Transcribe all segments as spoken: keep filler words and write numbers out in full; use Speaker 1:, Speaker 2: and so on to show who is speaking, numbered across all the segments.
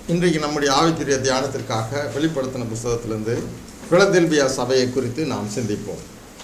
Speaker 1: இன்றைக்கு நம்முடைய ஆவிக்குரிய தியானத்திற்காக வெளிப்படுத்தின புத்தகத்திலிருந்து பிலதெல்பியா சபையை குறித்து நாம் சிந்திப்போம்.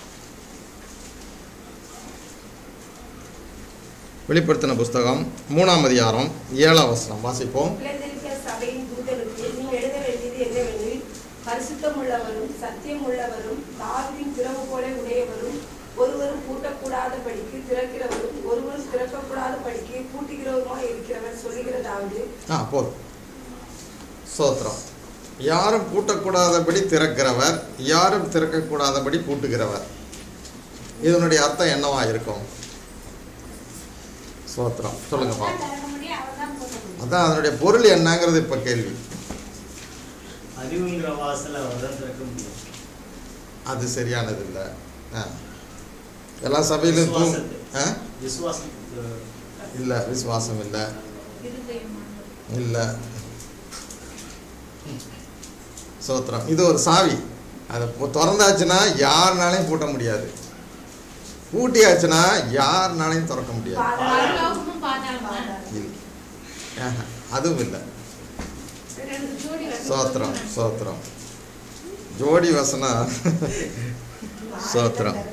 Speaker 1: வெளிப்படுத்தின புஸ்தகம் மூணாம் அதிகாரம் ஏழாம் வசனம் வாசிப்போம்.
Speaker 2: பிலதெல்பியா சபையின் தூதனுக்கு நீ எழுத வேண்டியது என்னவெனில், பரிசுத்தமுள்ளவரும் சத்தியமுள்ளவரும் தாவீதின் திறவு போல உடையவரும் ஒருவரும் பூட்டக்கூடாதபடிக்கு திறக்கிறவரும் ஒருவரும் திறக்கக்கூடாதபடிக்கு பூட்டுகிறவருமாய் இருக்கிறவர் சொல்லுகிறதாவது.
Speaker 1: ஆ போதும். சோத்திரம். யாரும் பூட்டக்கூடாதபடி திறக்கிறவர், யாரும் திறக்கக்கூடாதபடி பூட்டுகிறவர். இதனுடைய அர்த்தம் என்னவா இருக்கும்? சோத்திரம். சொல்லுங்க பாப்போம். அதான் அதனுடைய பொருள் என்னங்கிறது இப்ப கேள்வி.
Speaker 3: அறிவுங்கிற வாசல் அவர் தான் திறக்க முடியும். அது
Speaker 1: சரியானது இல்லை. எல்லா சபையிலும்
Speaker 3: விசுவாசம்
Speaker 1: இல்லை, விசுவாசம் இல்லை இல்லை. சோத்திரம். இது ஒரு சாவி. அதை திறந்தாச்சுன்னா யாருனாலையும் பூட்ட முடியாது, பூட்டியாச்சுன்னா யாருனாலையும் திறக்க முடியாது. அதுவும் இல்லை. சோத்திரம் சோத்திரம். ஜோடி வசனம். சோத்திரம்.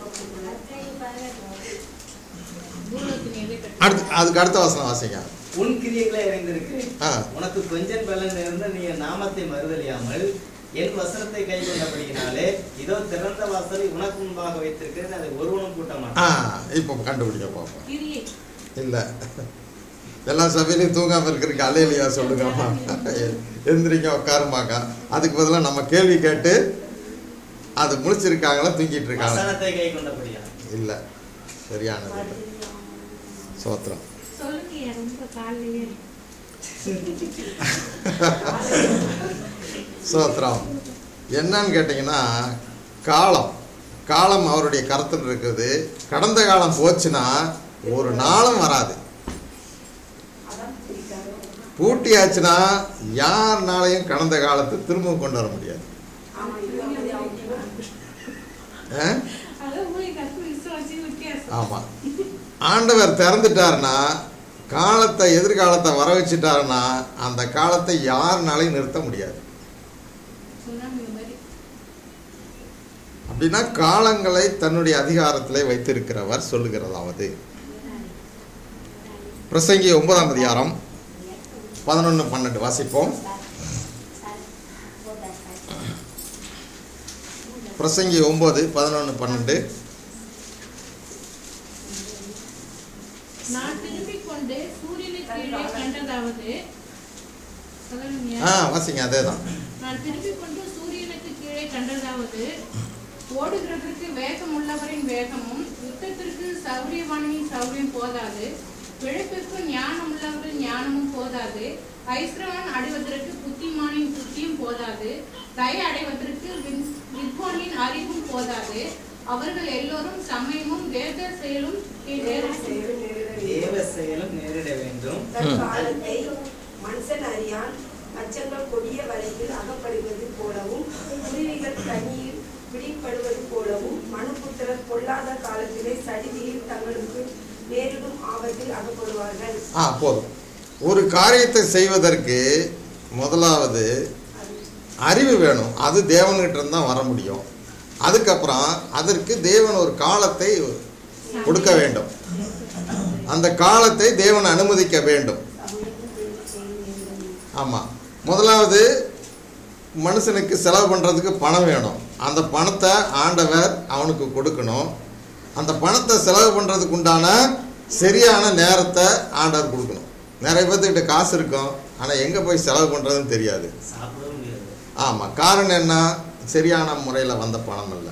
Speaker 1: அடுத்து அதுக்கு அடுத்த வசனம் வாசிங்க.
Speaker 3: உன் கிரியைகளை அறிந்திருக்கிறேன், உனக்கு கொஞ்சம் பலன் இருந்த நீ நாமத்தை மறுதலியாமல் என் வசனத்தை கை கொண்டபடியினாலே இதோ திறந்த வாசலை உனக்கு முன்பாக வைத்திருக்கிறேன், அதை ஒருவனும் பூட்ட மாட்டான்.
Speaker 1: இப்போ கண்டுபிடிக்க பார்ப்போம். இல்லை, எல்லா சபையிலையும் தூங்காம இருக்கிறதுக்கு அலையிலையா சொல்லுங்கம்மா, எந்திரிக்க உட்காருமாங்க. அதுக்கு பதிலாக நம்ம கேள்வி கேட்டு அது முடிச்சிருக்காங்களா தூங்கிட்டு இருக்காங்க. இல்லை, சரியானது. சோத்திரம். சோத்திரம். என்னன்னு கேட்டீங்கன்னா, காலம் காலம் அவருடைய கருத்தில் இருக்குது. கடந்த காலம் போச்சுன்னா ஒரு நாளும் வராது. பூட்டியாச்சுன்னா யாருனாலையும் கடந்த காலத்தை திரும்ப கொண்டு வர முடியாது. ஆமா, ஆண்டவர் திறந்துட்டாருன்னா, காலத்தை எதிர்காலத்தை வர வச்சுட்டாருன்னா அந்த காலத்தை யாருனாலையும் நிறுத்த முடியாது. அப்படின்னா காலங்களை தன்னுடைய அதிகாரத்திலே வைத்திருக்கிறவர் சொல்லுகிறதாவது. பிரசங்கி ஒன்பதாம் அதிகாரம் பதினொன்று பன்னெண்டு வாசிப்போம். பிரசங்கி ஒன்பது பதினொன்று பன்னெண்டு. வாசிங்க. அதேதான்.
Speaker 4: நான் திருப்பிக் கொண்டு சூரியனுக்கு கீழே கண்டதாவது, ஓடுகிறதற்கு வேகம் உள்ளவரின் வேகமும் யுத்தத்திற்கு சௌரியவானின் சௌரியம் போதாது, பிழைப்பிற்கு ஞானம் உள்ளவரின் ஞானமும் போதாது, ஐஸ்ரவன் அடைவதற்கு புத்திமானின் புத்தியும் போதாது, தயை அடைவதற்கு வித்வானின் அறிவும் போதாது. அவர்கள் எல்லோரும் சமயமும் வேத செயலும்
Speaker 3: தேவ செயலும் நேரிட வேண்டும்.
Speaker 2: மனுஷன் அறியான் அச்சங்கள் கொடிய வரையில் அகப்படுவது போலவும், குருவிகள் தண்ணீர் பிடிப்படுவது போலவும், மனுபுத்திரர் பொல்லாத காலத்திலே சடிதியில் தங்களுக்கு நேரிடும் ஆபத்தில் அகப்படுவார்கள்.
Speaker 1: ஆ போதும். ஒரு காரியத்தை செய்வதற்கு முதலாவது அறிவு வேணும். அது தேவன்கிட்ட இருந்து தான் வர முடியும். அதுக்கப்புறம் அதற்கு தேவன் ஒரு காலத்தை கொடுக்க வேண்டும். அந்த காலத்தை தேவன் அனுமதிக்க வேண்டும். ஆமாம், முதலாவது மனுஷனுக்கு செலவு பண்ணுறதுக்கு பணம் வேணும். அந்த பணத்தை ஆண்டவர் அவனுக்கு கொடுக்கணும். அந்த பணத்தை செலவு பண்ணுறதுக்கு உண்டான சரியான நேரத்தை ஆண்டவர் கொடுக்கணும். நிறைய பேர்த்துக்கிட்ட காசு இருக்கும், ஆனால் எங்கே போய் செலவு பண்ணுறதுன்னு தெரியாது. ஆமாம், காரணம் என்ன? சரியான முறையில் வந்த பணம் இல்லை.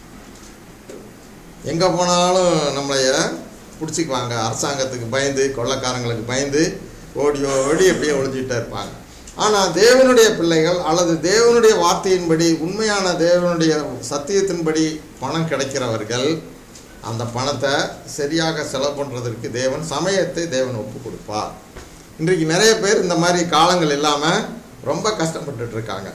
Speaker 1: எங்கே போனாலும் நம்மளைய பிடிச்சிக்குவாங்க. அரசாங்கத்துக்கு பயந்து, கொள்ளைக்காரங்களுக்கு பயந்து ஓடி ஓடி எப்படியே ஒழிஞ்சிக்கிட்டே இருப்பாங்க. ஆனால் தேவனுடைய பிள்ளைகள் அல்லது தேவனுடைய வார்த்தையின்படி, உண்மையான தேவனுடைய சத்தியத்தின்படி பணம் கிடைக்கிறவர்கள் அந்த பணத்தை சரியாக செலவு பண்ணுறதற்கு தேவன் சமயத்தை தேவன் ஒப்பு கொடுப்பார். இன்றைக்கு நிறைய பேர் இந்த மாதிரி காலங்கள் இல்லாமல் ரொம்ப கஷ்டப்பட்டு இருக்காங்க.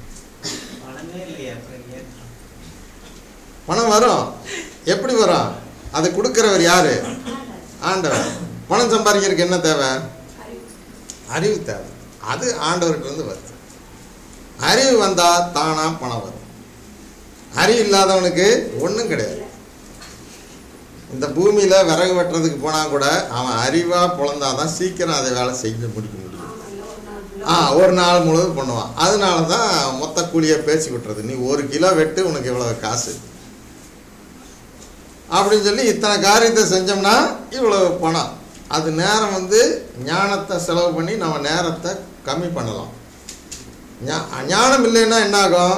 Speaker 1: பணம் வரும், எப்படி வரும்? அதை கொடுக்கிறவர் யாரு? ஆண்டவர். பணம் சம்பாதிக்கிறதுக்கு என்ன தேவை? அறிவு தேவை. அது ஆண்டவர்கிட்ட வருது. அறிவு வந்தால் தானாக பணம் வரும். அறிவு இல்லாதவனுக்கு ஒன்றும் கிடையாது. இந்த பூமியில் விறகு வெட்டுறதுக்கு போனால் கூட அவன் அறிவாக பிறந்தாதான் சீக்கிரம் அதை வேலை செஞ்சு முடிக்க முடியும். ஆ ஒரு நாள் முழுவதும் பண்ணுவான். அதனால தான் மொத்த கூலியை பேசி விட்டுறது, நீ ஒரு கிலோ வெட்டு உனக்கு இவ்வளோ காசு அப்படின்னு சொல்லி இத்தனை காரியத்தை செஞ்சோம்னா இவ்வளோ பணம். அது நேரம் வந்து ஞானத்தை செலவு பண்ணி நம்ம நேரத்தை கம்மி பண்ணலாம். ஞானம் இல்லைன்னா என்ன ஆகும்?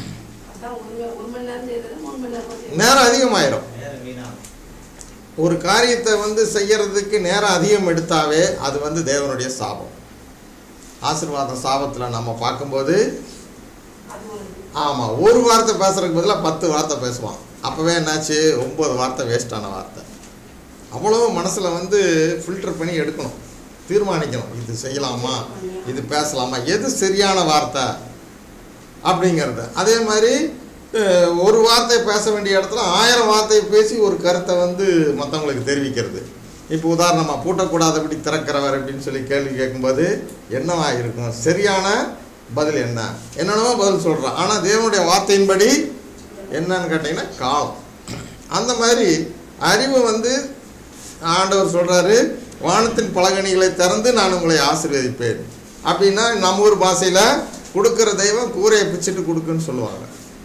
Speaker 1: நேரம் அதிகமாயிரும். ஒரு காரியத்தை வந்து செய்யறதுக்கு நேரம் அதிகம் எடுத்தாவே அது வந்து தேவனுடைய சாபம். ஆசீர்வாதம் சாபத்தில் நம்ம பார்க்கும்போது ஆமாம், ஒரு வார்த்தை பேசுறதுக்கு பதிலாக பத்து வார்த்தை பேசுவான். அப்போவே என்னாச்சு, ஒம்பது வார்த்தை வேஸ்டான வார்த்தை. அவ்வளோ மனசில் வந்து ஃபில்டர் பண்ணி எடுக்கணும், தீர்மானிக்கணும், இது செய்யலாமா, இது பேசலாமா, எது சரியான வார்த்தை அப்படிங்கிறது. அதே மாதிரி ஒரு வார்த்தை பேச வேண்டிய இடத்துல ஆயிரம் வார்த்தையை பேசி ஒரு கருத்தை வந்து மற்றவங்களுக்கு தெரிவிக்கிறது. இப்போ உதாரணமாக பூட்டக்கூடாதபடி திறக்கிறவர் அப்படின்னு சொல்லி கேள்வி கேட்கும்போது என்னவா இருக்கும்? சரியான பதில் என்ன? என்னென்னவோ பதில் சொல்கிறான். ஆனால் தேவனுடைய வார்த்தையின்படி என்னன்னு கேட்டிங்கன்னா காலம். அந்த மாதிரி அறிவு வந்து ஆண்டவர் சொல்கிறாரு, வானத்தின் பலகணிகளை திறந்து நான் உங்களை ஆசீர்வதிப்பேன் அப்படின்னா நம்ம ஊர் பாஷையில் கொடுக்குற தெய்வம் கூரையை பிச்சுட்டு கொடுக்குன்னு சொல்லுவாங்க.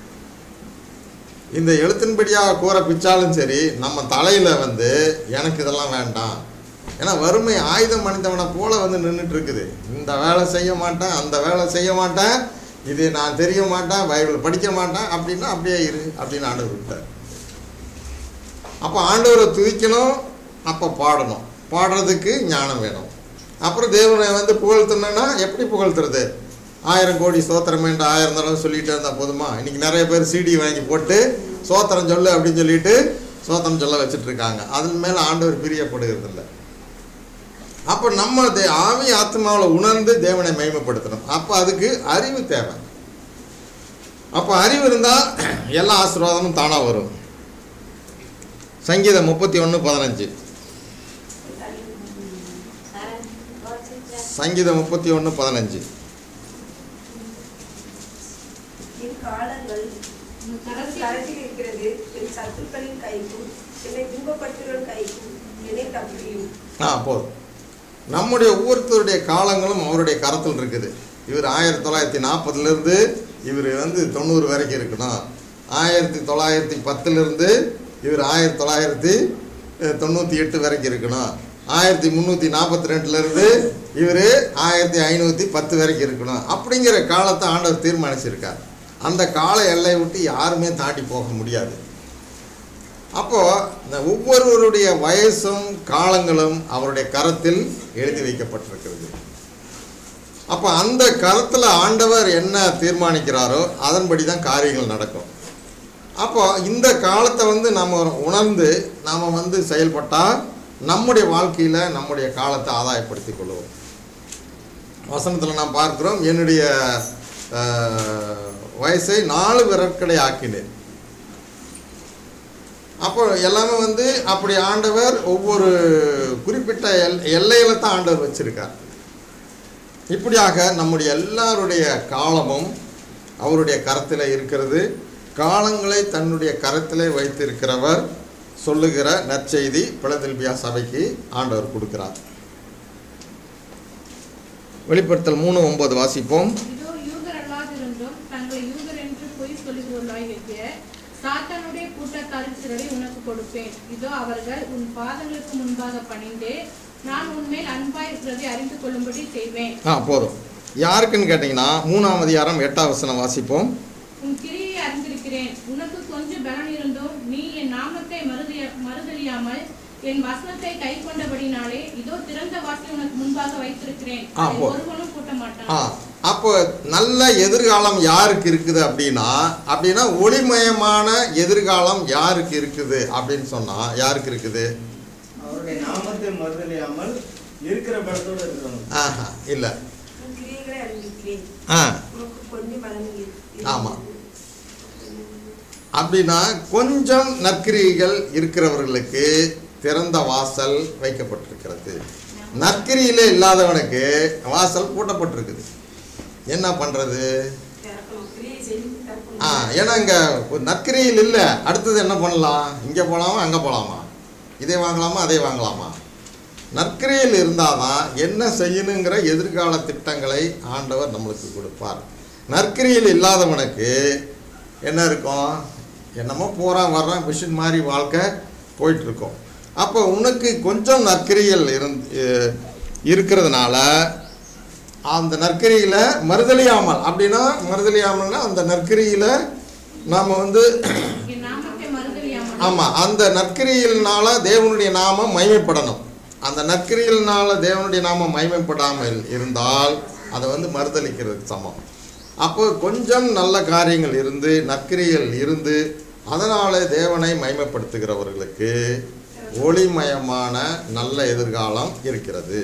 Speaker 1: இந்த எழுத்தின்படியாக கூரை பிச்சாலும் சரி, நம்ம தலையில் வந்து எனக்கு இதெல்லாம் வேண்டாம், ஏன்னா வறுமை ஆயுதம் அணிந்தவனை போல வந்து நின்றுட்டு இருக்குது. இந்த வேலை செய்ய மாட்டேன், அந்த வேலை செய்ய மாட்டேன், இது நான் தெரிய மாட்டேன், பைபிள் படிக்க மாட்டேன் அப்படின்னா அப்படியே இரு அப்படின்னு ஆண்டவர் விட்டார். அப்போ ஆண்டவரை துதிக்கணும், அப்போ பாடணும், பாடுறதுக்கு ஞானம் வேணும். அப்புறம் தேவனை வந்து புகழ்த்தணுன்னா எப்படி புகழ்த்துறது? ஆயிரம் கோடி சோத்திரமேன்ற ஆயிரம் தடவை சொல்லிகிட்டே இருந்தால் போதுமா? இன்றைக்கி நிறைய பேர் சிடி வாங்கி போட்டு சோத்திரம் சொல்லு அப்படின்னு சொல்லிட்டு சோத்திரம் சொல்ல வச்சுட்ருக்காங்க. அதன் மேலே ஆண்டவர் பிரியப்படுகிறது இல்லை. அப்போ நம்ம தே ஆவி ஆத்மாவில் உணர்ந்து தேவனை மகிமைப்படுத்தணும். அப்போ அதுக்கு அறிவு தேவை. அப்போ அறிவு இருந்தால் எல்லா ஆசீர்வாதமும் தானாக வரும். சங்கீதம் முப்பத்தி ஒன்று பதினஞ்சு சங்கீதம் முப்பத்தி ஒன்று பதினஞ்சு ஆ போதும். நம்முடைய ஒவ்வொருத்தருடைய காலங்களும் அவருடைய கரத்தில் இருக்குது. இவர் ஆயிரத்தி தொள்ளாயிரத்தி நாற்பதுலேருந்து இவர் வந்து தொண்ணூறு வரைக்கும் இருக்கணும். ஆயிரத்தி தொள்ளாயிரத்தி பத்துலேருந்து இவர் ஆயிரத்தி தொள்ளாயிரத்தி தொண்ணூற்றி எட்டு வரைக்கும் இருக்கணும். ஆயிரத்தி முந்நூற்றி நாற்பத்தி ரெண்டுலேருந்து இவர் ஆயிரத்தி ஐநூற்றி பத்து வரைக்கும் இருக்கணும். அப்படிங்கிற காலத்தை ஆண்டவர் தீர்மானிச்சிருக்கார். அந்த கால எல்லையை விட்டு யாருமே தாண்டி போக முடியாது. அப்போது இந்த ஒவ்வொருவருடைய வயசும் காலங்களும் அவருடைய கரத்தில் எழுதி வைக்கப்பட்டிருக்கிறது. அப்போ அந்த கரத்தில் ஆண்டவர் என்ன தீர்மானிக்கிறாரோ அதன்படி தான் காரியங்கள் நடக்கும். அப்போ இந்த காலத்தை வந்து நம்ம உணர்ந்து நாம் வந்து செயல்பட்டால் நம்முடைய வாழ்க்கையில் நம்முடைய காலத்தை ஆதாயப்படுத்தி கொள்வோம். வசனத்தில் நாம் பார்க்கிறோம், என்னுடைய வயசை நாலு விரற்கடை ஆக்கினேன். அப்போ எல்லாமே வந்து அப்படி ஆண்டவர் ஒவ்வொரு குறிப்பிட்ட எல் எல்லையில தான் ஆண்டவர் வச்சிருக்கார். இப்படியாக நம்முடைய எல்லாருடைய காலமும் அவருடைய கரத்தில் இருக்கிறது. காலங்களை தன்னுடைய கரத்திலே வைத்திருக்கிறவர் சொல்லுகிற நற்செய்தி பிலதெல்பியா சபைக்கு ஆண்டவர் கொடுக்கிறார். வெளிப்படுத்தல் மூணு ஒன்பது வாசிப்போம்.
Speaker 4: சாத்தானுடைய கூட்டத்தாரின் சிலரை உனக்கு கொடுப்பேன். இதோ அவர்கள் உன் பாதங்களுக்கு முன்பாக பணிந்து நான் உன்மேல் அன்பாய் இருக்கிறதை அறிந்து கொள்ளும்படி செய்வேன்.
Speaker 1: ஆ போதும். யாருக்குன்னு கேட்டீங்கன்னா மூணாம் அதிகாரம் எட்டாம் வசனம் வாசிப்போம்.
Speaker 4: உன் கிரியை அறிந்திருக்கிறேன். உனக்கு கொஞ்சம் பலன் இருந்தும் நீ என் நாமத்தை மறுதலிய மறுதலியாமல் என் வசனத்தை கை கொண்டபடினாலே இதோ திறந்த வாசலை உனக்கு முன்பாக வைத்திருக்கிறேன், ஒருவனும் கூட்ட மாட்டான்.
Speaker 1: அப்போ நல்ல எதிர்காலம் யாருக்கு இருக்குது அப்படின்னா அப்படின்னா ஒளிமயமான எதிர்காலம் யாருக்கு இருக்குது அப்படின்னு சொன்னா யாருக்கு இருக்குது?
Speaker 3: அவருடைய நாமத்தை மறுதலியாமல் இருக்கிற பலத்தோட இருக்கணும்.
Speaker 1: ஆஹா இல்ல. ஆ ஆமா. அப்படின்னா கொஞ்சம் நற்கிரிகள் இருக்கிறவர்களுக்கு திறந்த வாசல் வைக்கப்பட்டிருக்கிறது. நற்கிரியிலே இல்லாதவனுக்கு வாசல் பூட்டப்பட்டிருக்குது. என்ன பண்ணுறது?
Speaker 2: திறக்கணும், கிரியை செய்து திறக்கணும்.
Speaker 1: ஆ ஏன்னா இங்கே நற்கிரியில் இல்லை. அடுத்தது என்ன பண்ணலாம்? இங்கே போகலாமா அங்கே போகலாமா, இதை வாங்கலாமா அதை வாங்கலாமா? நற்கிரியில் இருந்தால் தான் என்ன செய்யணுங்கிற எதிர்கால திட்டங்களை ஆண்டவர் நம்மளுக்கு கொடுப்பார். நற்கிரியில் இல்லாதவனுக்கு என்ன இருக்கும்? என்னமோ போகிறான் வர்றான், மிஷின் மாதிரி வாழ்க்கை போயிட்டுருக்கோம். அப்போ உனக்கு கொஞ்சம் நற்கிரியில் இருந்து இருக்கிறதுனால அந்த நற்கிரியில் மறுதலியாமல், அப்படின்னா மறுதலியாமல்னா அந்த நற்கிரியில் நாம் வந்து ஆமாம் அந்த நற்கிரியினால தேவனுடைய நாமம் மகிமைப்படணும். அந்த நற்கிரியினால தேவனுடைய நாமம் மகிமைப்படாமல் இருந்தால் அதை வந்து மறுதலிக்கிறதுக்கு சமம். அப்போ கொஞ்சம் நல்ல காரியங்கள் இருந்து நற்கிரியில் இருந்து அதனால் தேவனை மகிமைப்படுத்துகிறவர்களுக்கு ஒளிமயமான நல்ல எதிர்காலம் இருக்கிறது.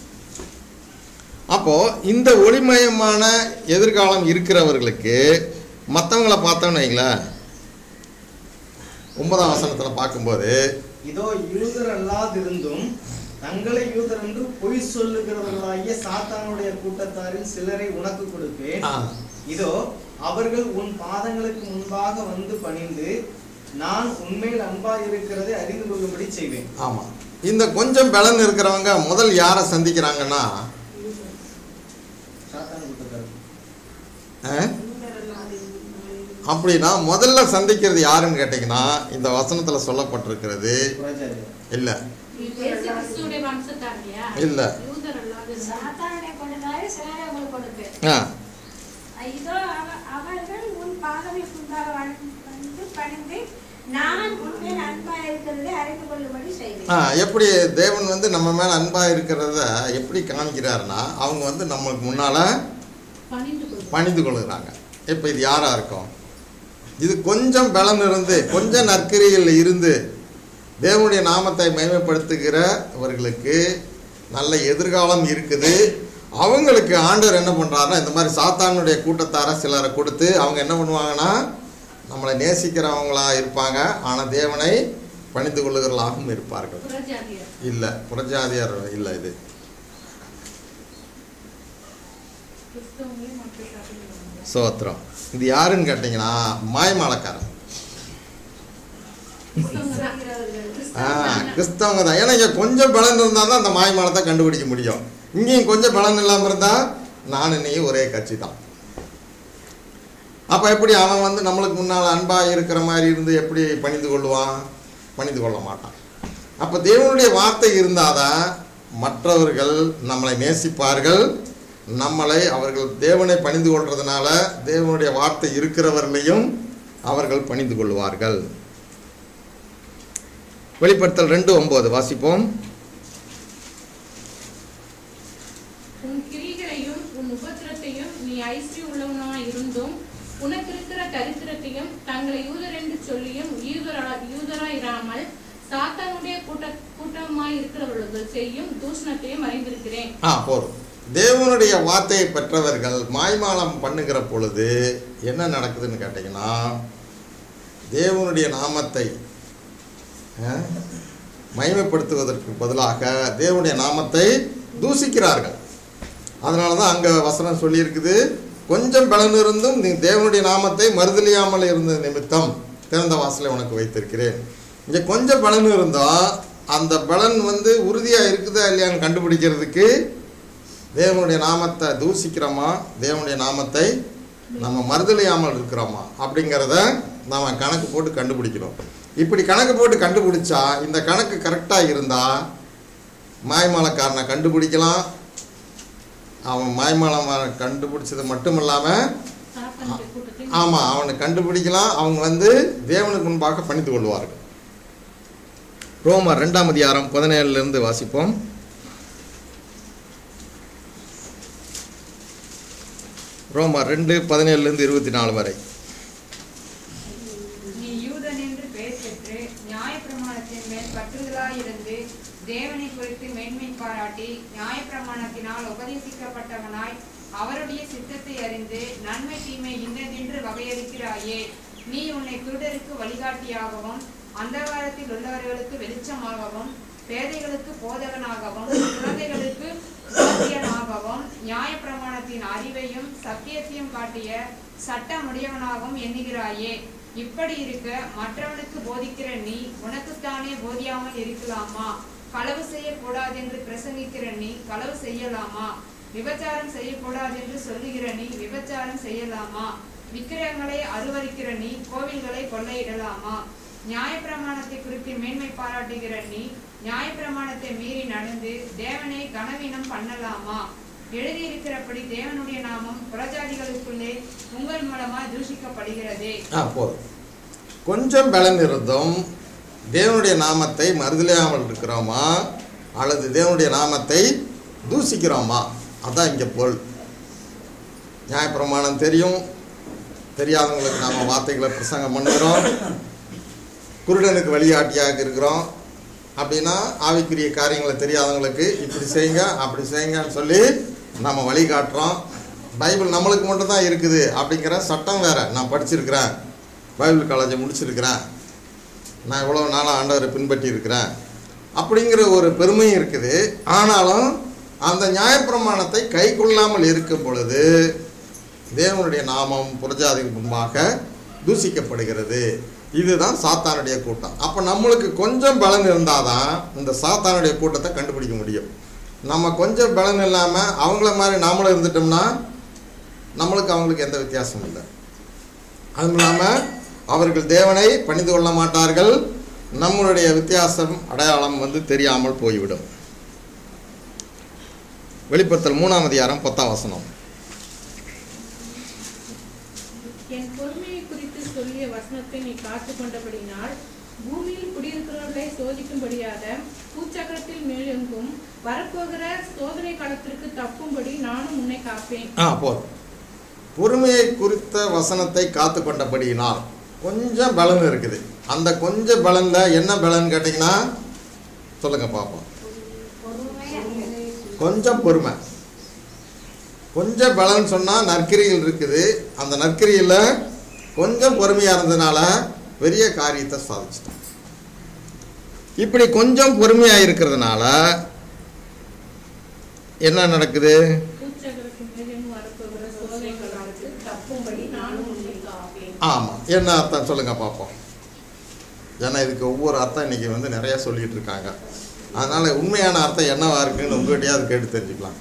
Speaker 1: அப்போது இந்த ஒளிமயமான எதிர்காலம் இருக்கிறவர்களுக்கு மற்றவங்களை பார்த்தோன்னு வைங்களேன், ஒன்பதாம் வசனத்தில் பார்க்கும்போது,
Speaker 3: இதோ யூதர் அல்லாதிருந்தும் தங்களை யூதர் என்று பொய் சொல்லுகிறவர்களாகிய சாத்தானுடைய கூட்டத்தாரில் சிலரை உனக்கு கொடுப்பேன். இதோ அவர்கள் உன் பாதங்களுக்கு முன்பாக வந்து பணிந்து நான் உண்மையில் அன்பா இருக்கிறதை அறிந்து கொள்ளும்படி செய்வேன்.
Speaker 1: ஆமா, இந்த கொஞ்சம் பலன் இருக்கிறவங்க முதல் யாரை சந்திக்கிறாங்கன்னா அப்படின்னா முதல்ல சந்திக்கிறது யாருன்னு கேட்டீங்கன்னா இந்த வசனத்துல சொல்லப்பட்டிருக்கிறது இல்ல இல்ல எப்படி தேவன் வந்து நம்ம மேல அன்பா இருக்கிறத எப்படி காமிக்கிறாருன்னா அவங்க வந்து நம்மளுக்கு முன்னால பணிந்து கொள்ளுகிறாங்க. இப்ப இது யாரா இருக்கும்? இது கொஞ்சம் பலன் இருந்து கொஞ்சம் நற்கிரியில் இருந்து தேவனுடைய நாமத்தை மகிமைப்படுத்துகிறவர்களுக்கு நல்ல எதிர்காலம் இருக்குது. அவங்களுக்கு ஆண்டவர் என்ன பண்ணுறாருன்னா இந்த மாதிரி சாத்தானுடைய கூட்டத்தார சிலரை கொடுத்து அவங்க என்ன பண்ணுவாங்கன்னா நம்மளை நேசிக்கிறவங்களா இருப்பாங்க, ஆனால் தேவனை பணிந்து கொள்ளுகிறவர்களாகவும் இருப்பார்கள். இல்லை புறஜாதியார் இல்லை, இது சோத்திரம். இது யாருன்னு கேட்டிங்கன்னா மாய்மாலக்காரன். ஆ கிறிஸ்தவங்க தான். ஏன்னா இங்கே கொஞ்சம் பலன் இருந்தால் தான் அந்த மாய்மாலத்தை கண்டுபிடிக்க முடியும். இங்கேயும் கொஞ்சம் பலன் இல்லாமல் இருந்தால் நான் இன்னைக்கு ஒரே கட்சி தான். அப்போ எப்படி அவன் வந்து நம்மளுக்கு முன்னால் அன்பாக இருக்கிற மாதிரி இருந்து எப்படி பணிந்து கொள்வான்? பணிந்து கொள்ள மாட்டான். அப்போ தேவனுடைய வார்த்தை இருந்தால் தான் மற்றவர்கள் நம்மளை நேசிப்பார்கள். நம்மளை அவர்கள் தேவனை பணிந்து கொள்றதுனால தேவனுடைய வார்த்தை இருக்கிறவர்களையும் அவர்கள் பணிந்து கொள்வார்கள். வெளிப்படுத்தல் ரெண்டு ஒன்பது வாசிப்போம்.
Speaker 4: உன் கிரிகளையும் உன் உபத்திரத்தையும் நீ ஐஸ்வர்யம் உள்ளவனாய் இருந்தும் உனக்கு இருக்கிற தரித்திரத்தையும் தங்களை யூதர் என்று சொல்லியும் யூதராயிராமல் சாத்தானுடைய கூட்ட கூட்டமாய் இருக்கிறவர்கள் செய்யும் தூஷணத்தையும் அறிந்திருக்கிறேன்.
Speaker 1: ஆ போதும். தேவனுடைய வார்த்தையை பெற்றவர்கள் மாய்மாலம் பண்ணுகிற பொழுது என்ன நடக்குதுன்னு கேட்டிங்கன்னா தேவனுடைய நாமத்தை மகிமைப்படுத்துவதற்கு பதிலாக தேவனுடைய நாமத்தை தூசிக்கிறார்கள். அதனால தான் அங்கே வசனம் சொல்லியிருக்குது, கொஞ்சம் பலன் இருந்தும் நீ தேவனுடைய நாமத்தை மறுதலியாமல் இருந்த நிமித்தம் திறந்த வாசலை உனக்கு வைத்திருக்கிறேன். இங்கே கொஞ்சம் பலன் இருந்தால் அந்த பலன் வந்து உறுதியாக இருக்குதா இல்லையான்னு கண்டுபிடிக்கிறதுக்கு தேவனுடைய நாமத்தை தூசிக்கிறோமா, தேவனுடைய நாமத்தை நம்ம மறுதலியாமல் இருக்கிறோமா அப்படிங்கிறத நாம் கணக்கு போட்டு கண்டுபிடிக்கணும். இப்படி கணக்கு போட்டு கண்டுபிடிச்சா இந்த கணக்கு கரெக்டாக இருந்தால் மாய்மாலக்காரனை கண்டுபிடிக்கலாம். அவன் மாய்மாலம் கண்டுபிடிச்சது மட்டும் இல்லாமல் ஆமாம் அவனை கண்டுபிடிக்கலாம். அவங்க வந்து தேவனுக்கு முன்பாக பணிந்து கொள்வார்கள். ரோமர் ரெண்டாம் அதிகாரம் பதினேழுலேருந்து வாசிப்போம். ரோமர் ரெண்டு பதினேழுலேருந்து இருபத்தி நாலு வரை.
Speaker 5: நீ யூதன் என்று பெயர் பெற்று நியாயப்பிரமாணத்தின் மேல் பற்றுதலாயிருந்து தேவனை குறித்து மேன்மை பாராட்டி நியாயப்பிரமாணத்தினால் உபதேசிக்கப்பட்டவனாய் அவருடைய சித்தத்தை அறிந்து நன்மை தீமை இன்னதென்று வகையறுக்கிறாயே. நீ உன்னை குருடருக்கு வழிகாட்டியாகவும் அந்தகாரத்தில் உள்ளவர்களுக்கு வெளிச்சமாகவும் பேதைகளுக்கு போதகனாகவும் குழந்தைகளுக்கு போதியனாகவும் நியாயப்பிரமாணத்தின் அறிவையும் சத்தியத்தையும் காட்டிய சட்டமுடையவனாகவும் எண்ணுகிறாயே. இப்படி இருக்க மற்றவனுக்கு போதிக்கிற நீ உனக்குத்தானே போதியாமல் இருக்கலாமா? களவு செய்யக்கூடாது என்று பிரசங்கிக்கிற நீ களவு செய்யலாமா? விபச்சாரம் செய்யக்கூடாது என்று சொல்லுகிற நீ விபச்சாரம் செய்யலாமா? விக்கிரகங்களை அருவருக்கிற நீ கோவில்களை கொள்ளையிடலாமா? நியாயப்பிரமாணத்தை குறித்து மேன்மை பாராட்டுகிற நீ நியாயப்பிரமாணத்தை மீறி நடந்து தேவனை கனவீனம் பண்ணலாமா? எழுதியிருக்கிறபடி தேவனுடைய நாமம் புறஜாதிகளுக்குள்ளே உங்கள் மூலமா தூஷிக்கப்படுகிறதே.
Speaker 1: போதும். கொஞ்சம் பலன் இருந்தும் தேவனுடைய நாமத்தை மறுதலியாமல் இருக்கிறோமா அல்லது தேவனுடைய நாமத்தை தூஷிக்கிறோமா? அதான் இங்கே பொருள். நியாயப்பிரமாணம் தெரியும், தெரியாதவங்களுக்கு நாம் வார்த்தைகளை பிரசங்கம் பண்ணுகிறோம், குருடனுக்கு வழிகாட்டியாக இருக்கிறோம். அப்படின்னா ஆவிக்குரிய காரியங்களை தெரியாதவங்களுக்கு இப்படி செய்யுங்க அப்படி செய்யுங்கன்னு சொல்லி நம்ம வழிகாட்டுறோம். பைபிள் நம்மளுக்கு மட்டும்தான் இருக்குது அப்படிங்கிற சட்டம் வேறு. நான் படிச்சிருக்கிறேன், பைபிள் காலேஜை முடிச்சிருக்கிறேன், நான் இவ்வளோ நாளாக ஆண்டவரை பின்பற்றி இருக்கிறேன் அப்படிங்கிற ஒரு பெருமையும் இருக்குது. ஆனாலும் அந்த நியாயப்பிரமாணத்தை கை கொள்ளாமல் இருக்கும் பொழுது தேவனுடைய நாமம் புறஜாதிக்கு முன்பாக தூஷிக்கப்படுகிறது. இதுதான் சாத்தானுடைய கூட்டம். அப்போ நம்மளுக்கு கொஞ்சம் பலன் இருந்தால் தான் இந்த சாத்தானுடைய கூட்டத்தை கண்டுபிடிக்க முடியும். நம்ம கொஞ்சம் பலன் இல்லாமல் அவங்கள மாதிரி நாமளும் இருந்துட்டோம்னா நம்மளுக்கு அவங்களுக்கு எந்த வித்தியாசமும் இல்லை. அதுவும் இல்லாமல் அவர்கள் தேவனை பணிந்து கொள்ள மாட்டார்கள். நம்மளுடைய வித்தியாசம் அடையாளம் வந்து தெரியாமல் போய்விடும். வெளிப்படுத்தல் மூணாம் அதிகாரம் பத்தாம் வசனம்.
Speaker 4: என் பொறுமையை குறித்து சொல்லிய வசனத்தை நீ காத்து கொண்டபடினால் பூமியில் குடியிருக்கிறவர்களை சோதிக்கும்படியாக பூச்சக்கரத்தில் மேலெங்கும் வரப்போகிற சோதனை காலத்திற்கு தப்பும்படி நானும் உன்னை காப்பேன்.
Speaker 1: ஆ போதும். பொறுமையை குறித்த வசனத்தை காத்து கொண்டபடியினால் கொஞ்சம் பலன் இருக்குது. அந்த கொஞ்சம் பலன்ல என்ன பலன் கேட்டிங்கன்னா சொல்லுங்க பார்ப்போம். கொஞ்சம் பொறுமை, கொஞ்சம் பலன் சொன்னால் நற்கிரிகள் இருக்குது. அந்த நற்கிரியில் கொஞ்சம் பொறுமையாக இருந்ததுனால பெரிய காரியத்தை சாதிச்சிட்டோம். இப்படி கொஞ்சம் பொறுமையாக இருக்கிறதுனால என்ன நடக்குது? ஆமாம், என்ன அர்த்தம் சொல்லுங்க பார்ப்போம். ஏன்னா இதுக்கு ஒவ்வொரு அர்த்தம் இன்னைக்கு வந்து நிறைய சொல்லிட்டு இருக்காங்க. அதனால உண்மையான அர்த்தம் என்னவா இருக்குன்னு உங்கள்கிட்டயாவது கேட்டு தெரிஞ்சுக்கலாம்.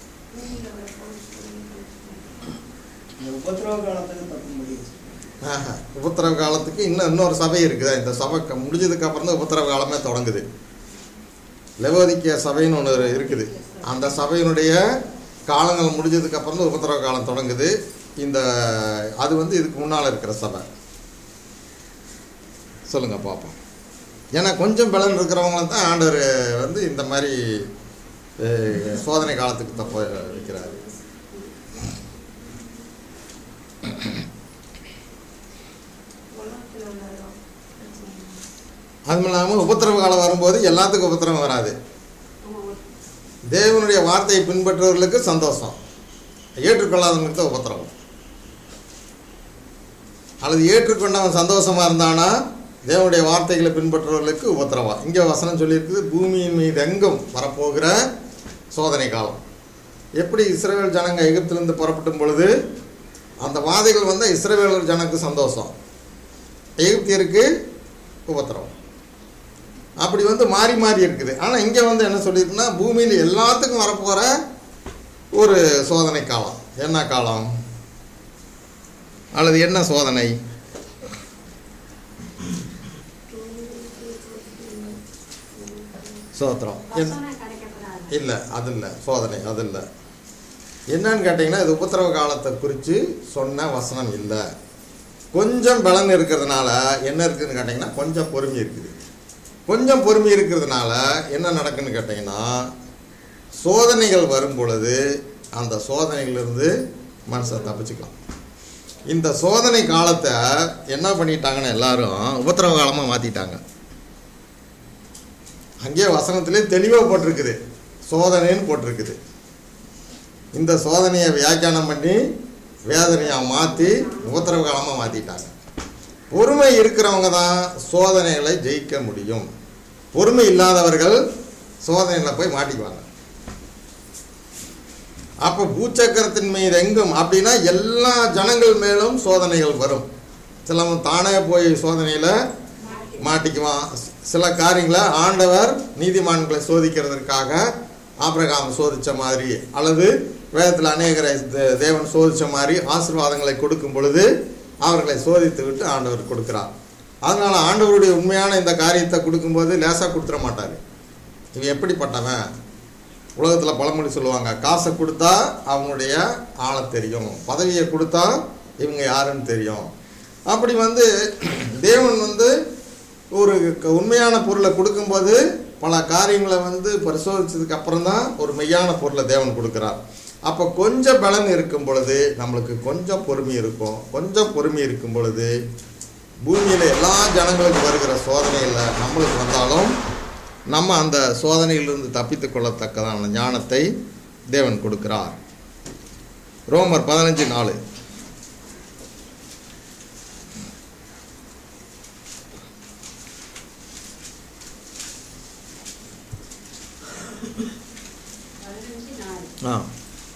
Speaker 3: உபத்திரவ காலத்துக்கு தப்பு முடியும்.
Speaker 1: உபத்திரவ காலத்துக்கு இன்னும் இன்னொரு சபை இருக்குது. இந்த சபை முடிஞ்சதுக்கு அப்புறம் தான் உபத்திரவ காலமே தொடங்குது. லவோதிக்கேயா சபைன்னு ஒன்று இருக்குது. அந்த சபையினுடைய காலங்கள் முடிஞ்சதுக்கு அப்புறம் தான் உபத்திரவ காலம் தொடங்குது. இந்த அது வந்து இதுக்கு முன்னால் இருக்கிற சபை. சொல்லுங்க பார்ப்போம். ஏன்னா கொஞ்சம் பலன் இருக்கிறவங்கள தான் ஆண்டவர் வந்து இந்த மாதிரி சோதனை காலத்துக்கு தப்ப வைக்கிறாரு. அது இல்லாமல் உபத்திரவ காலம் வரும்போது எல்லாத்துக்கும் உபத்திரவம் வராது. தேவனுடைய வார்த்தையை பின்பற்றுவர்களுக்கு சந்தோஷம், ஏற்றுக்கொள்ளாதவங்களுக்கு தான் உபத்திரவம். அல்லது ஏற்றுக்கொண்டவன் சந்தோஷமா இருந்தானா தேவனுடைய வார்த்தைகளை பின்பற்றுவர்களுக்கு உபத்திரவம். இங்கே வசனம் சொல்லியிருக்குது, பூமியின் மீது எங்கும் வரப்போகிற சோதனை காலம். எப்படி இஸ்ரவேல் ஜனங்க எகிப்திலிருந்து புறப்பட்டும் பொழுது அந்த வாதைகள் வந்து இஸ்ரவேலர் ஜனக்கு சந்தோஷம், எகிப்தியருக்கு உபத்திரவம். அப்படி வந்து மாறி மாறி இருக்குது. ஆனால் இங்கே வந்து என்ன சொல்லியிருக்குன்னா பூமியில் எல்லாத்துக்கும் வரப்போகிற ஒரு சோதனை காலம். என்ன காலம் அல்லது என்ன சோதனை? சோத்திரம் இல்லை, அது இல்லை சோதனை, அது இல்லை. என்னன்னு கேட்டிங்கன்னா இது உபத்திரவ காலத்தை குறித்து சொன்ன வசனம் இல்லை. கொஞ்சம் பலன் இருக்கிறதுனால என்ன இருக்குதுன்னு கேட்டிங்கன்னா கொஞ்சம் பொறுமை இருக்குது. கொஞ்சம் பொறுமை இருக்கிறதுனால என்ன நடக்குன்னு கேட்டிங்கன்னா சோதனைகள் வரும் பொழுது அந்த சோதனைகளிலிருந்து மனுஷன் தப்பிச்சுக்கலாம். இந்த சோதனை காலத்தை என்ன பண்ணிட்டாங்கன்னு எல்லாரும் உபத்திரவ காலமாக மாற்றிட்டாங்க. அங்கேயே வசனத்திலே தெளிவாக போட்டிருக்குது, சோதனைன்னு போட்டிருக்குது. இந்த சோதனையை வியாக்கியானம் பண்ணி வேதனையாக மாற்றி உபத்திரவ காலமாக மாற்றிட்டாங்க. பொறுமை இருக்கிறவங்க தான் சோதனைகளை ஜெயிக்க முடியும். பொறுமை இல்லாதவர்கள் சோதனையில் போய் மாட்டிக்குவாங்க. அப்போ பூச்சக்கரத்தின் மீது எங்கும் அப்படின்னா எல்லா ஜனங்கள் மேலும் சோதனைகள் வரும். சிலவன் தானே போய் சோதனையில் மாட்டிக்குவான். சில காரியங்களை ஆண்டவர் நீதிமான்களை சோதிக்கிறதுக்காக ஆபிரகாம் சோதித்த மாதிரி அல்லது வேதத்தில் அநேகரை தேவன் சோதித்த மாதிரி ஆசீர்வாதங்களை கொடுக்கும் பொழுது அவர்களை சோதித்து விட்டு ஆண்டவர் கொடுக்குறார். அதனால் ஆண்டவருடைய உண்மையான இந்த காரியத்தை கொடுக்கும்போது லேசாக கொடுத்துட மாட்டார். இவன் எப்படிப்பட்டவன்? உலகத்தில் பழமொழி சொல்லுவாங்க, காசை கொடுத்தா அவங்களுடைய ஆளை தெரியும், பதவியை கொடுத்தா இவங்க யாருன்னு தெரியும். அப்படி வந்து தேவன் வந்து ஒரு உண்மையான பொருளை கொடுக்கும்போது பல காரியங்களை வந்து பரிசோதிச்சதுக்கு அப்புறம் தான் ஒரு மெய்யான பொருளை தேவன் கொடுக்குறார். அப்போ கொஞ்சம் பலன் இருக்கும் பொழுது நம்மளுக்கு கொஞ்சம் பொறுமை இருக்கும். கொஞ்சம் பொறுமை இருக்கும் பொழுது பூமியில் எல்லா ஜனங்களுக்கும் வருகிற சோதனையில் நம்மளுக்கு வந்தாலும் நம்ம அந்த சோதனையிலிருந்து தப்பித்து கொள்ளத்தக்கதான ஞானத்தை தேவன் கொடுக்கிறார். ரோமர் பதினஞ்சு நாலு. ஆ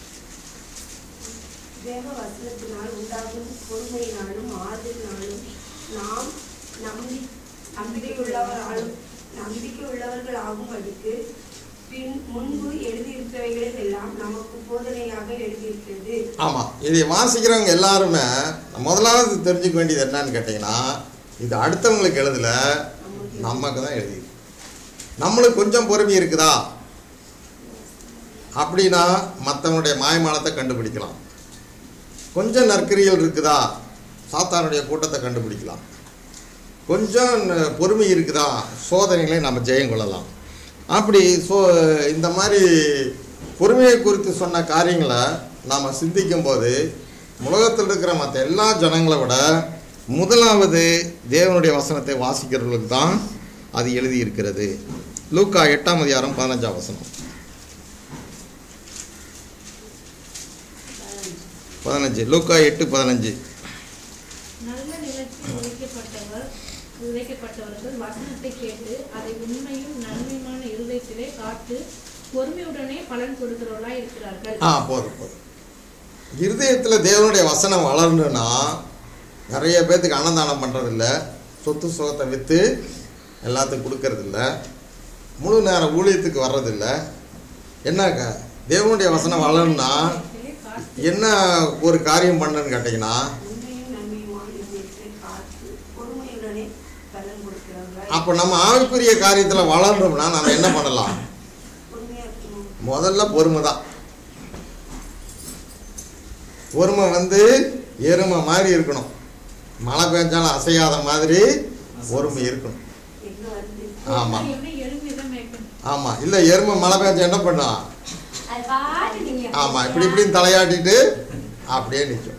Speaker 2: தேவ வசனத்தினால் உண்டாகும் பொறுமையினாலும் ஆதலினாலும் நாம் நம்பி நம்பிக்கையுள்ளவராலும் நம்பிக்கை உள்ளவர்கள் ஆகும்படிக்கு பின் முன்பு எழுதியிருக்கிறவைகளில் எல்லாம் நமக்கு போதனையாக எழுதியிருக்கிறது.
Speaker 1: ஆமாம், இதை வாசிக்கிறவங்க எல்லாருமே முதலாவது தெரிஞ்சுக்க வேண்டியது என்னன்னு கேட்டிங்கன்னா, இது அடுத்தவங்களுக்கு எழுதலை, நமக்கு தான் எழுதி. நம்மளுக்கு கொஞ்சம் பொறுமை இருக்குதா அப்படின்னா மற்றவனுடைய மாயமானத்தை கண்டுபிடிக்கலாம். கொஞ்சம் நற்கிரியல் இருக்குதா சாத்தானுடைய கூட்டத்தை கண்டுபிடிக்கலாம். கொஞ்சம் பொறுமை இருக்குதா சோதனைகளை நம்ம ஜெயம் கொள்ளலாம். அப்படி சோ இந்த மாதிரி பொறுமையை குறித்து சொன்ன காரியங்களை நாம் சிந்திக்கும் போது உலகத்தில் இருக்கிற மற்ற எல்லா ஜனங்களை விட முதலாவது தேவனுடைய வசனத்தை வாசிக்கிறவர்களுக்கு தான் அது எழுதியிருக்கிறது. லூக்கா எட்டாம் அதிகாரம் பதினஞ்சாம் வசனம். பதினஞ்சு லூக்கா எட்டு பதினஞ்சு.
Speaker 4: நல்ல நிலத்தில் விதைக்கப்பட்டவர் விதைக்கப்பட்டவர்கள் வசனத்தை கேட்டு அதை உண்மையும் நன்மையுமான இருதயத்திலே காத்து பொறுமையுடனே பலன் கொடுக்கிறவர்களா இருக்கிறார்கள்.
Speaker 1: ஆ போதும் போதும். இருதயத்தில் தேவனுடைய வசனம் வளரணுன்னா நிறைய பேர்த்துக்கு அன்னதானம் பண்ணுறதில்ல, சொத்து சுகத்தை விற்று எல்லாத்துக்கும் கொடுக்கறதில்ல, முழு நேரம் ஊழியத்துக்கு வர்றதில்ல. என்னங்க தேவனுடைய வசனம் வளரணுன்னா என்ன ஒரு காரியம் பண்ணணுன்னு கேட்டிங்கன்னா, அப்போ நம்ம ஆவிக்குரிய காரியத்தில் வளரணும்னா நம்ம என்ன பண்ணலாம்? முதல்ல பொறுமை தான். பொறுமை வந்து எருமை மாதிரி இருக்கணும். மழை பெஞ்சாலும் அசையாத மாதிரி பொறுமை இருக்கணும். ஆமாம் ஆமாம். இல்லை எருமை மழை பெஞ்சா என்ன பண்ணும்? ஆமாம், இப்படி இப்படின்னு தலையாட்டிட்டு அப்படியே நிற்கும்.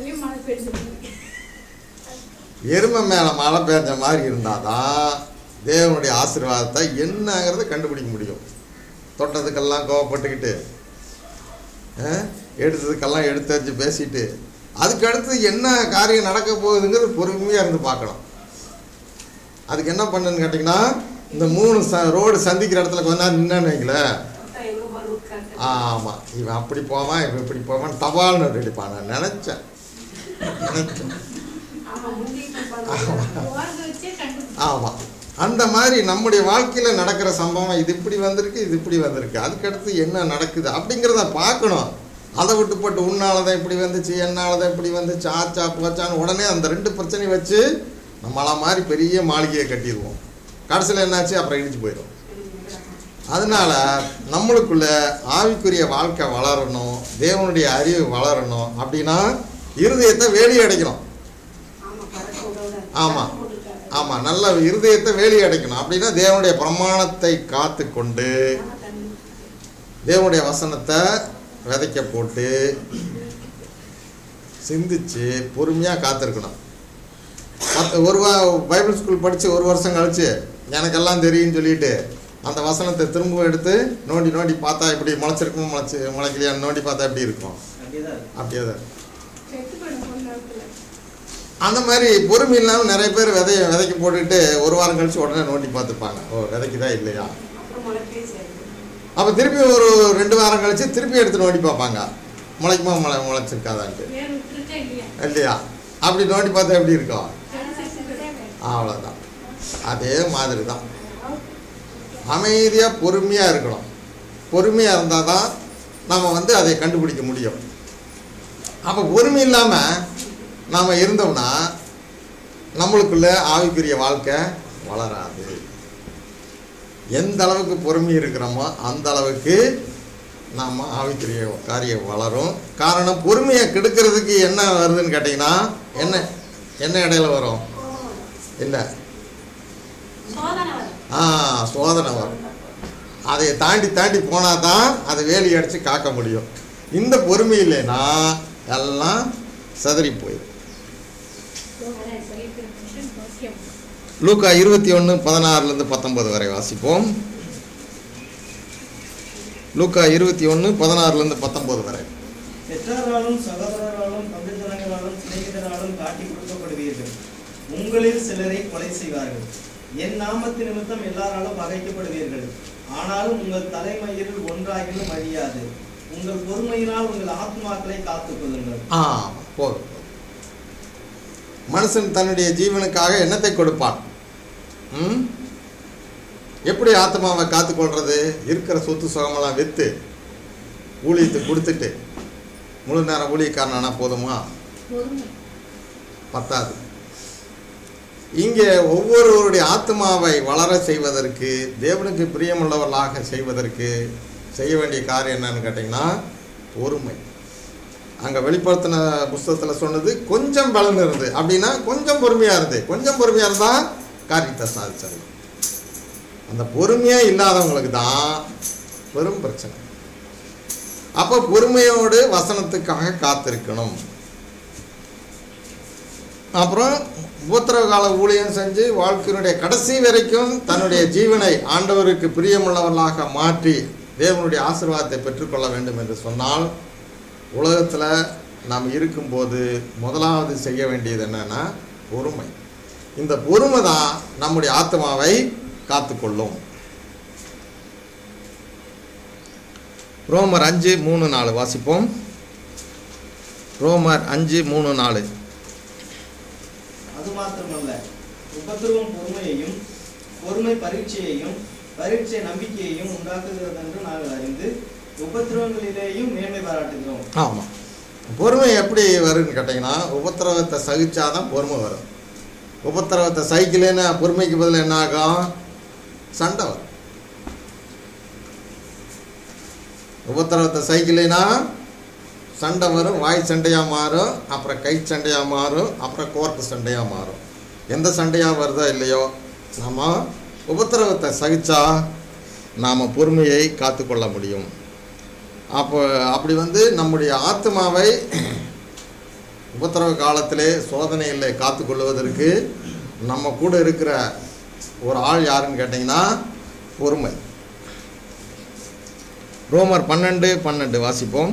Speaker 1: எருமை மேலே மழை பெஞ்ச மாதிரி இருந்தால் தான் தேவனுடைய ஆசீர்வாதத்தை என்னங்கிறத கண்டுபிடிக்க முடியும். தொட்டதுக்கெல்லாம் கோவப்பட்டுக்கிட்டு எடுத்ததுக்கெல்லாம் எடுத்து வச்சு பேசிட்டு அதுக்கு அடுத்து என்ன காரியம் நடக்க போகுதுங்கிறது பொறுமையாக இருந்து பார்க்கணும். அதுக்கு என்ன பண்ணுன்னு கேட்டிங்கன்னா, இந்த மூணு ச ரோடு சந்திக்கிற இடத்துல கொஞ்ச நேரம் நின்னான்னு வைங்களேன். ஆமாம், இவன் அப்படி போவான் இவன் இப்படி போவான் தபால்னு அடிப்பான். நான் நினச்சேன் நினச்சேன் ஆமாம். அந்த மாதிரி நம்முடைய வாழ்க்கையில் நடக்கிற சம்பவம் இது இப்படி வந்திருக்கு இது இப்படி வந்திருக்கு, அதுக்கடுத்து என்ன நடக்குது அப்படிங்கிறத பார்க்கணும். அதை விட்டு போட்டு உன்னாலதான் இப்படி வந்துச்சு என்னாலதான் இப்படி வந்துச்சு ஆச்சா போச்சான்னு உடனே அந்த ரெண்டு பிரச்சனையை வச்சு நம்மள மாதிரி பெரிய மாளிகையை கட்டிடுவோம். கடைசியில் என்னாச்சு? அப்புறம் இடிச்சு போயிடும். அதனால நம்மளுக்குள்ள ஆவிக்குரிய வாழ்க்கை வளரணும், தேவனுடைய அறிவு வளரணும் அப்படின்னா இருதயத்தை வேலி அடைக்கணும். ஆமாம் ஆமாம், நல்ல இருதயத்தை வேலி அடைக்கணும். அப்படின்னா தேவனுடைய பிரமாணத்தை காத்து கொண்டு தேவனுடைய வசனத்தை விதைக்க போட்டு சிந்திச்சு பொறுமையாக காத்திருக்கணும். மற்ற ஒரு வா பைபிள் ஸ்கூல் படித்து ஒரு வருஷம் கழிச்சு எனக்கெல்லாம் தெரியும்னு சொல்லிட்டு அந்த வசனத்தை திரும்ப எடுத்து நோண்டி நோண்டி பார்த்தா இப்படி முளைச்சிருக்கும் முளைச்சி முளைக்கலையான்னு நோண்டி பார்த்தா எப்படி இருக்கும்? அப்படியே தான். அந்த மாதிரி பொறுமை இல்லாமல் நிறைய பேர் விதைய விதைக்கு போட்டுக்கிட்டு ஒரு வாரம் கழிச்சு உடனே நோண்டி பார்த்துப்பாங்க, ஓ விதைக்குதா இல்லையா.
Speaker 2: அப்புறம் முளைப்பே சேர்ந்து
Speaker 1: அப்போ திருப்பி ஒரு ரெண்டு வாரம் கழிச்சு திருப்பி எடுத்து நோண்டி பார்ப்பாங்க, முளைக்குமா முளை முளைச்சிருக்காதான்ட்டு
Speaker 4: வேறு விட்டுருச்சா இல்லையா?
Speaker 1: இல்லையா. அப்படி நோண்டி பார்த்தா எப்படி இருக்கும், அவ்வளோதான். அதே மாதிரி தான் அமைதியாக பொறுமையாக இருக்கணும். பொறுமையாக இருந்தால் தான் நம்ம வந்து அதை கண்டுபிடிக்க முடியும். அப்போ பொறுமை இல்லாமல் நாம் இருந்தோம்னா நம்மளுக்குள்ள ஆவிக்குரிய வாழ்க்கை வளராது. எந்த அளவுக்கு பொறுமை இருக்கிறோமோ அந்த அளவுக்கு நாம் ஆவிக்குரிய காரியம் வளரும். காரணம், பொறுமையை கெடுக்கிறதுக்கு என்ன வருதுன்னு கேட்டிங்கன்னா என்ன என்ன இடையில வரும் இல்லை,
Speaker 2: சோதனை வரும்.
Speaker 1: ஆ சோதனை வரும். அதை தாண்டி தாண்டி போனால் தான் அதை வேலி அடித்து காக்க முடியும். இந்த பொறுமை இல்லைன்னா எல்லாம் சதறி போயிடும். லூக்கா இருபத்தி ஒன்று பதினாறுலேருந்து பத்தொன்பது வரை வாசிப்போம். லூக்கா இருபத்தி ஒன்று பதினாறுலேருந்து பத்தொன்பது வரை.
Speaker 3: பெற்றாராலும் சகோதரராலும் பங்குஜனங்களாலும் சிநேகிதராலும் காட்டி கொடுக்கப்படுவீர்கள். உங்களில் சிலரை கொலை செய்வார்கள். என் நாமத்து நிமித்தம் எல்லாராலும் பகைக்கப்படுவீர்கள். ஆனாலும் உங்கள் தலைமையில் ஒன்றாகிலும் அழியாது. உங்கள் பொறுமையினால் உங்கள் ஆத்மாக்களை காத்துக் கொள்ளுங்கள்.
Speaker 1: ஆ போதும். மனுஷன் தன்னுடைய ஜீவனுக்காக என்னத்தை கொடுப்பான்? ம் எப்படி ஆத்மாவை காத்துக்கொள்றது? இருக்கிற சொத்து சுகமெல்லாம் விற்று ஊழியத்தை கொடுத்துட்டு முழு நேரம் ஊழியக்காரனானா போதுமா? பத்தாது. இங்கே ஒவ்வொருவருடைய ஆத்மாவை வளர செய்வதற்கு, தேவனுக்கு பிரியமுள்ளவர்களாக செய்வதற்கு செய்ய வேண்டிய காரியம் என்னன்னு கேட்டிங்கன்னா பொறுமை. அங்கே வெளிப்படுத்தின புஸ்தகத்தில் சொன்னது கொஞ்சம் பலன் இருந்து அப்படின்னா கொஞ்சம் பொறுமையாக இருந்து கொஞ்சம் பொறுமையாக இருந்தால் காரியத்தை சாதிச்சது. அந்த பொறுமையாக இல்லாதவங்களுக்கு தான் பெரும் பிரச்சனை. அப்போ பொறுமையோடு வசனத்துக்காக காத்திருக்கணும். அப்புறம் உபத்திரவ கால ஊழியம் செஞ்சு வாழ்க்கையினுடைய கடைசி வரைக்கும் தன்னுடைய ஜீவனை ஆண்டவருக்கு பிரியமுள்ளவர்களாக மாற்றி தேவனுடைய ஆசீர்வாதத்தை பெற்றுக்கொள்ள வேண்டும் என்று சொன்னால், உலகத்தில் நாம் இருக்கும்போது முதலாவது செய்ய வேண்டியது என்னன்னா பொறுமை. இந்த பொறுமை தான் நம்முடைய ஆத்மாவை காத்துக்கொள்ளும். ரோமர் அஞ்சு மூணு நாலு வாசிப்போம். ரோமர் அஞ்சு மூணு நாலு.
Speaker 3: அது மாத்திரமல்ல, உபத்திரவம் பொறுமையையும் பொறுமை பரீட்சையையும் பரீட்சை நம்பிக்கையையும் உண்டாக்குகிறது என்று நாங்கள் அறிந்து உபத்திரவங்களிலேயும் மேன்மை பாராட்டுகிறோம்.
Speaker 1: ஆமாம், பொறுமை எப்படி வரும்னு கேட்டிங்கன்னா உபத்திரவத்தை சகிச்சாதான் பொறுமை வரும். உபத்திரவத்தை சகிக்கலைன்னா பொறுமைக்கு பதில் என்ன ஆகும்? சண்டை வரும். உபத்திரவத்தை சகிக்கலைன்னா சண்டை வரும், வாய் சண்டையாக மாறும், அப்புறம் கை சண்டையாக மாறும், அப்புறம் கோர்ட்டு சண்டையாக மாறும். எந்த சண்டையாக வருதோ இல்லையோ, நம்ம உபத்திரவத்தை சகிச்சா நாம் பொறுமையை காத்துக்கொள்ள முடியும். அப்போ அப்படி வந்து நம்முடைய ஆத்மாவை உபத்திரவ காலத்திலே சோதனையில் காத்துக்கொள்வதற்கு நம்ம கூட இருக்கிற ஒரு ஆள் யாருன்னு கேட்டிங்கன்னா பொறுமை. ரோமர் பன்னெண்டு பன்னெண்டு வாசிப்போம்.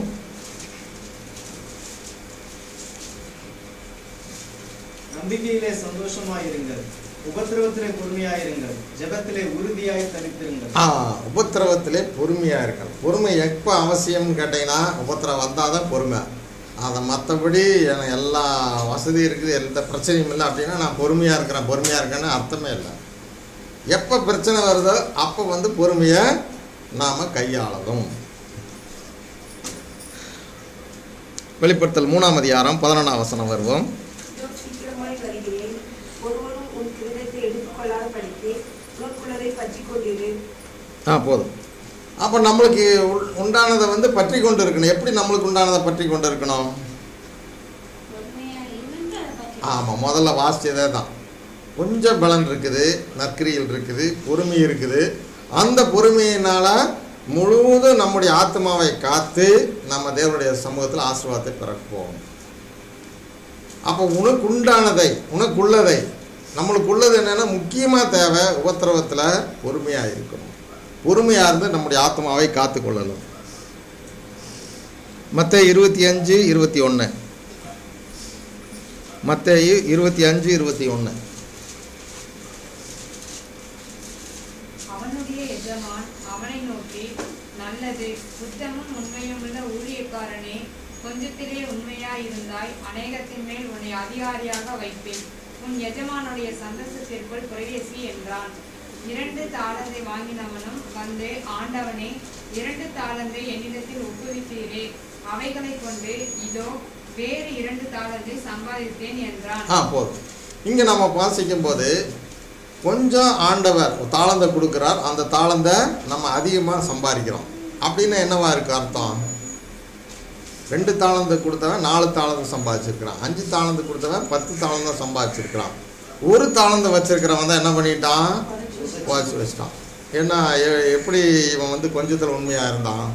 Speaker 3: நம்பிக்கையிலே சந்தோஷமாயிருங்கள், உபத்திரவத்திலே பொறுமையாயிருங்கள், ஜெபத்திலே உறுதியாய் தரித்திருங்கள்.
Speaker 1: ஆ உபத்திரவத்திலே பொறுமையாக இருக்கணும். பொறுமை எப்போ அவசியம்னு கேட்டிங்கன்னா உபத்திரவம் வந்தால் தான் பொறுமை. அதை மற்றபடி எனக்கு எல்லா வசதி இருக்குது, எந்த பிரச்சனையும் இல்லை அப்படின்னா நான் பொறுமையாக இருக்கிறேன் பொறுமையாக இருக்கேன்னு அர்த்தமே இல்லை. எப்போ பிரச்சனை வருதோ அப்போ வந்து பொறுமையை நாம் கையாளணும். வெளிப்படுத்தல் மூணாம் அதிகாரம் பதினொன்றாம் வசனம் வருவோம்.
Speaker 2: சீக்கிரமாய் வருகிறேன். ஒருவனும் உன் கிரீடத்தை எடுத்துக்கொள்ளாத படித்து உனக்குள்ளதை பற்றிக் கொண்டிரு.
Speaker 1: ஆ போதும். அப்போ நம்மளுக்கு உண்டானதை வந்து பற்றி கொண்டு இருக்கணும். எப்படி நம்மளுக்கு உண்டானதை பற்றி கொண்டு இருக்கணும்? ஆமாம், முதல்ல வாசிச்சதே தான். கொஞ்சம் பலன் இருக்குது, நற்கிரியில் இருக்குது, பொறுமை இருக்குது. அந்த பொறுமையினால் முழுவதும் நம்முடைய ஆத்மாவை காத்து நம்ம தேவனுடைய சமூகத்தில் ஆசீர்வாதத்தை பெறப்போம். அப்போ உனக்கு உண்டானதை உனக்குள்ளதை நம்மளுக்குள்ளது என்னென்னா முக்கியமாக தேவை உபத்திரவத்தில் பொறுமையாக இருக்கணும். பொறுமையாக இருந்து நம்முடைய ஆத்மாவை காத்து கொள்ளணும். மத்தேயு இருபத்தி அஞ்சு இருபத்தி ஒன்று. மத்தேயு இருபத்தி அஞ்சு இருபத்தி ஒன்று.
Speaker 5: அவனுடைய எஜமான் அவனை நோக்கி, நல்லது, சுத்தமும் உண்மையும் உள்ள ஊழியக்காரனே, கொஞ்சத்திலே உண்மையாயிருந்தாய், அநேகத்தின் மேல் உன்னை அதிகாரியாக வைப்பேன், உன் எஜமானுடைய சந்தோஷத்திற்குள் பிரவேசி என்றான். இரண்டு தாளந்தை வாங்கினவனும் வந்து, ஆண்டவனே, இரண்டு தாளந்தை என்னிடத்தில் ஒப்புவித்தீரே, அவைகளை கொண்டு இதோ வேறு இரண்டு தாளந்தை சம்பாதித்தேன் என்றான்.
Speaker 1: ஆ போதும். இங்கே நம்ம வாசிக்கும் போது கொஞ்சம் ஆண்டவர் தாளந்தை கொடுக்குறார், அந்த தாளந்தை நம்ம அதிகமாக சம்பாதிக்கிறோம் அப்படின்னு என்னவா இருக்கு அர்த்தம்? ரெண்டு தாளந்து கொடுத்தவன் நாலு தாளந்து சம்பாதிச்சிருக்கிறான், அஞ்சு தாளந்து கொடுத்தவன் பத்து தாளந்தை சம்பாதிச்சிருக்கிறான். ஒரு தாளந்தை வச்சிருக்கிறவன் தான் என்ன பண்ணிட்டான்? வாட்சி வச்சிட்டான். ஏன்னா எப்படி இவன் வந்து கொஞ்சத்தில் உண்மையாக இருந்தான்?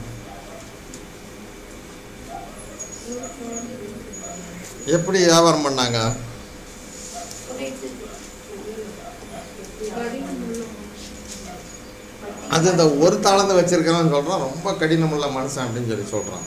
Speaker 1: எப்படி வியாபாரம் பண்ணாங்க? அது இந்த ஒரு தாளந்தை வச்சிருக்கிறவன் சொல்கிறான் ரொம்ப கடினமுள்ள மனுஷன் அப்படின்னு சொல்லி சொல்கிறான்.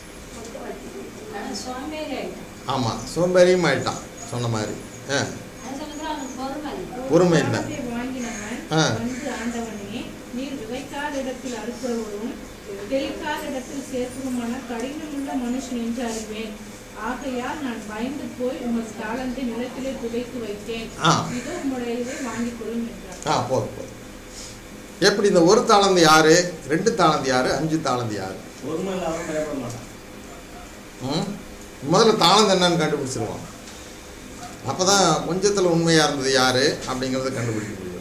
Speaker 1: ஆமாம், சோம்பேறியும் ஆயிட்டான் சொன்ன மாதிரி. ஆ பொறுமை இல்லை. ஆ
Speaker 4: ஆண்டவனே, நீர் விதைக்காத இடத்தில் அறுக்கிறவரும் தெளிக்காத இடத்தில் சேர்க்கிறதுமான கடினமுள்ள மனுஷன் என்று அறிவேன். ஆகையால் நான் பயந்து போய் உமது தாளந்தை நிலத்திலே புதைத்து வைத்தேன். இதோ உம்முடைய இதை வாங்கிக் கொள்ளும் என்றார்.
Speaker 1: ஆ போதும் போதும். எப்படி இந்த ஒரு தாளந்து யாரு, ரெண்டு தாளந்து யாரு, அஞ்சு தாளந்து யாரு? ம் முதல்ல தாளந்து என்னன்னு கண்டுபிடிச்சிருவான். அப்போ தான் கொஞ்சத்தில் உண்மையாக இருந்தது யாரு அப்படிங்கிறத கண்டுபிடிக்க முடியும்.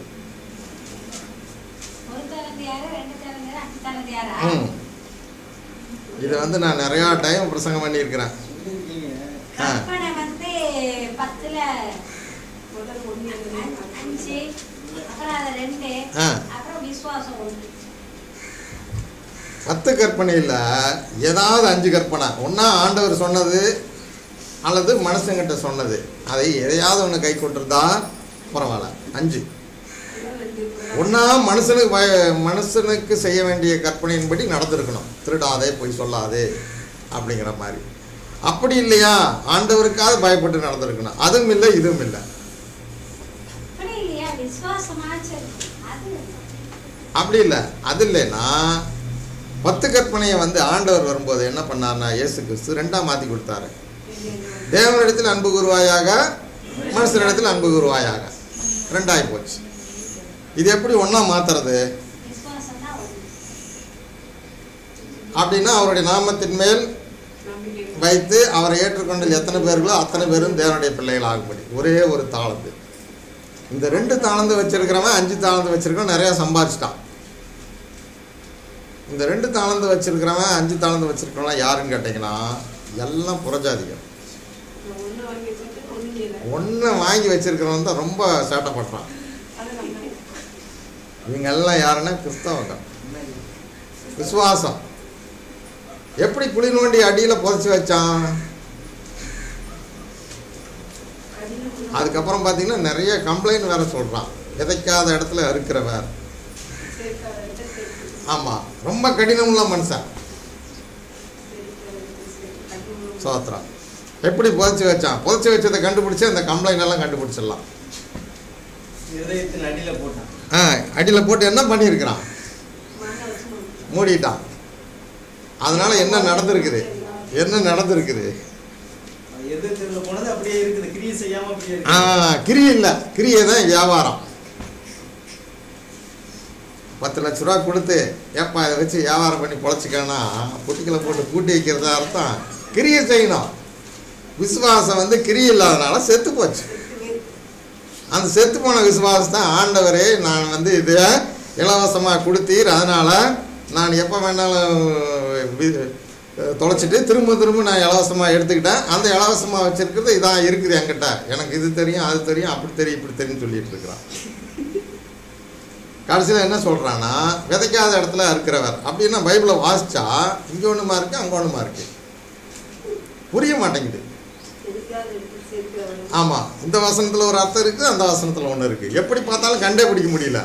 Speaker 1: ம் இதை வந்து நான் நிறையா டைம் பிரசங்கம் பண்ணியிருக்கிறேன்.
Speaker 6: வந்து பத்துல முதல் ஒன்று அஞ்சு, அப்புறம் அது ரெண்டு, அப்புறம் விசுவாசம் ஒன்று.
Speaker 1: பத்து கற்பனையில் ஏதாவது அஞ்சு கற்பனை, ஒன்றா ஆண்டவர் சொன்னது அல்லது மனுஷங்கிட்ட சொன்னது, அதை எதையாவது ஒன்று கை கொண்டிருந்தா பரவாயில்ல. அஞ்சு ஒன்றா மனுஷனுக்கு பய மனுஷனுக்கு செய்ய வேண்டிய கற்பனையின்படி நடந்திருக்கணும். திருடாதே, பொய் சொல்லாதே அப்படிங்கிற மாதிரி. அப்படி இல்லையா, ஆண்டவருக்காக பயப்பட்டு நடந்திருக்கணும். அதுவும் இல்லை, இதுவும் இல்லை. அப்படி இல்லை, அது இல்லைன்னா பத்து கற்பனையை வந்து ஆண்டவர் வரும்போது என்ன பண்ணார்னா, இயேசு கிறிஸ்து ரெண்டாக மாற்றி கொடுத்தாரு. தேவனிடத்தில் அன்பு கூறுவாயாக, மனுஷனிடத்தில் அன்பு கூறுவாயாக. ரெண்டாகி போச்சு. இது எப்படி ஒன்றா மாற்றுறது அப்படின்னா, அவருடைய நாமத்தின் மேல் வைத்து அவரை ஏற்றுக்கொண்ட எத்தனை பேர்களோ அத்தனை பேரும் தேவனுடைய பிள்ளைகள் ஆகும்படி ஒரே ஒரு தாளந்து. இந்த ரெண்டு தாளந்து வச்சிருக்கிறவன் அஞ்சு தாளந்து வச்சிருக்கவன் நிறையா சம்பாதிச்சிட்டான். இந்த ரெண்டு தாளந்து வச்சிருக்கிறவன் அஞ்சு தாளந்து வச்சிருக்கிறவன் யாருன்னு கேட்டிங்கன்னா எல்லாம் புறஜாதிகள். ஒன்று வாங்கி வச்சிருக்கிறவன் தான் ரொம்ப சேட்டைப்படுறான். இவங்கெல்லாம் யாருன்னா கிறிஸ்தவங்க. விசுவாசம் எப்படி குழி நோண்டி அடியில் புதைச்சி வச்சான். அதுக்கப்புறம் பார்த்தீங்கன்னா நிறைய கம்ப்ளைண்ட் வேற சொல்கிறான், விதைக்காத இடத்துல இருக்கிறவர். ஆமாம், ரொம்ப கடினமுள்ள மனுஷன். சோத்ரா எப்படி புதைச்சி வச்சான், புதைச்சி வச்சதை கண்டுபிடிச்சி அந்த கம்ப்ளைண்ட் எல்லாம் கண்டுபிடிச்சிடலாம். ஆ அடியில் போட்டு என்ன பண்ணியிருக்கிறான், மூடிட்டான். அதனால என்ன நடந்திருக்குது, என்ன நடந்திருக்குது? ஆ கிரியை இல்லை, கிரியை தான் வியாபாரம். பத்து லட்ச ரூபா கொடுத்து ஏப்பா இதை வச்சு வியாபாரம் பண்ணி பொழைச்சிக்கன்னா பொட்டிகளை போட்டு பூட்டி வைக்கிறதா அர்த்தம். கிரியை செய்யணும். விசுவாசம் வந்து கிரியை இல்லாதனால செத்து போச்சு. அந்த செத்து போன விசுவாசத்தை ஆண்டவரே நான் வந்து இதை இலவசமாக கொடுத்தீர், அதனால் நான் எப்போ வேணாலும் தொலைச்சிட்டு திரும்ப திரும்ப நான் இலவசமாக எடுத்துக்கிட்டேன். அந்த இலவசமாக வச்சுருக்கிறது இதான் இருக்குது என்கிட்ட, எனக்கு இது தெரியும் அது தெரியும் அப்படி தெரியும் இப்படி தெரியும் சொல்லிட்டு இருக்கிறான். கடைசியில் என்ன சொல்கிறான்னா, விதைக்காத இடத்துல இருக்கிறவர் அப்படின்னா பைபிளை வாசித்தா இங்கே ஒன்றுமா இருக்குது அங்கே ஒன்றுமா இருக்குது, புரிய மாட்டேங்குது. ஆமாம், இந்த வசனத்தில் ஒரு அர்த்தம் இருக்குது, அந்த வசனத்தில் ஒன்று இருக்குது, எப்படி பார்த்தாலும் கண்டே பிடிக்க முடியல.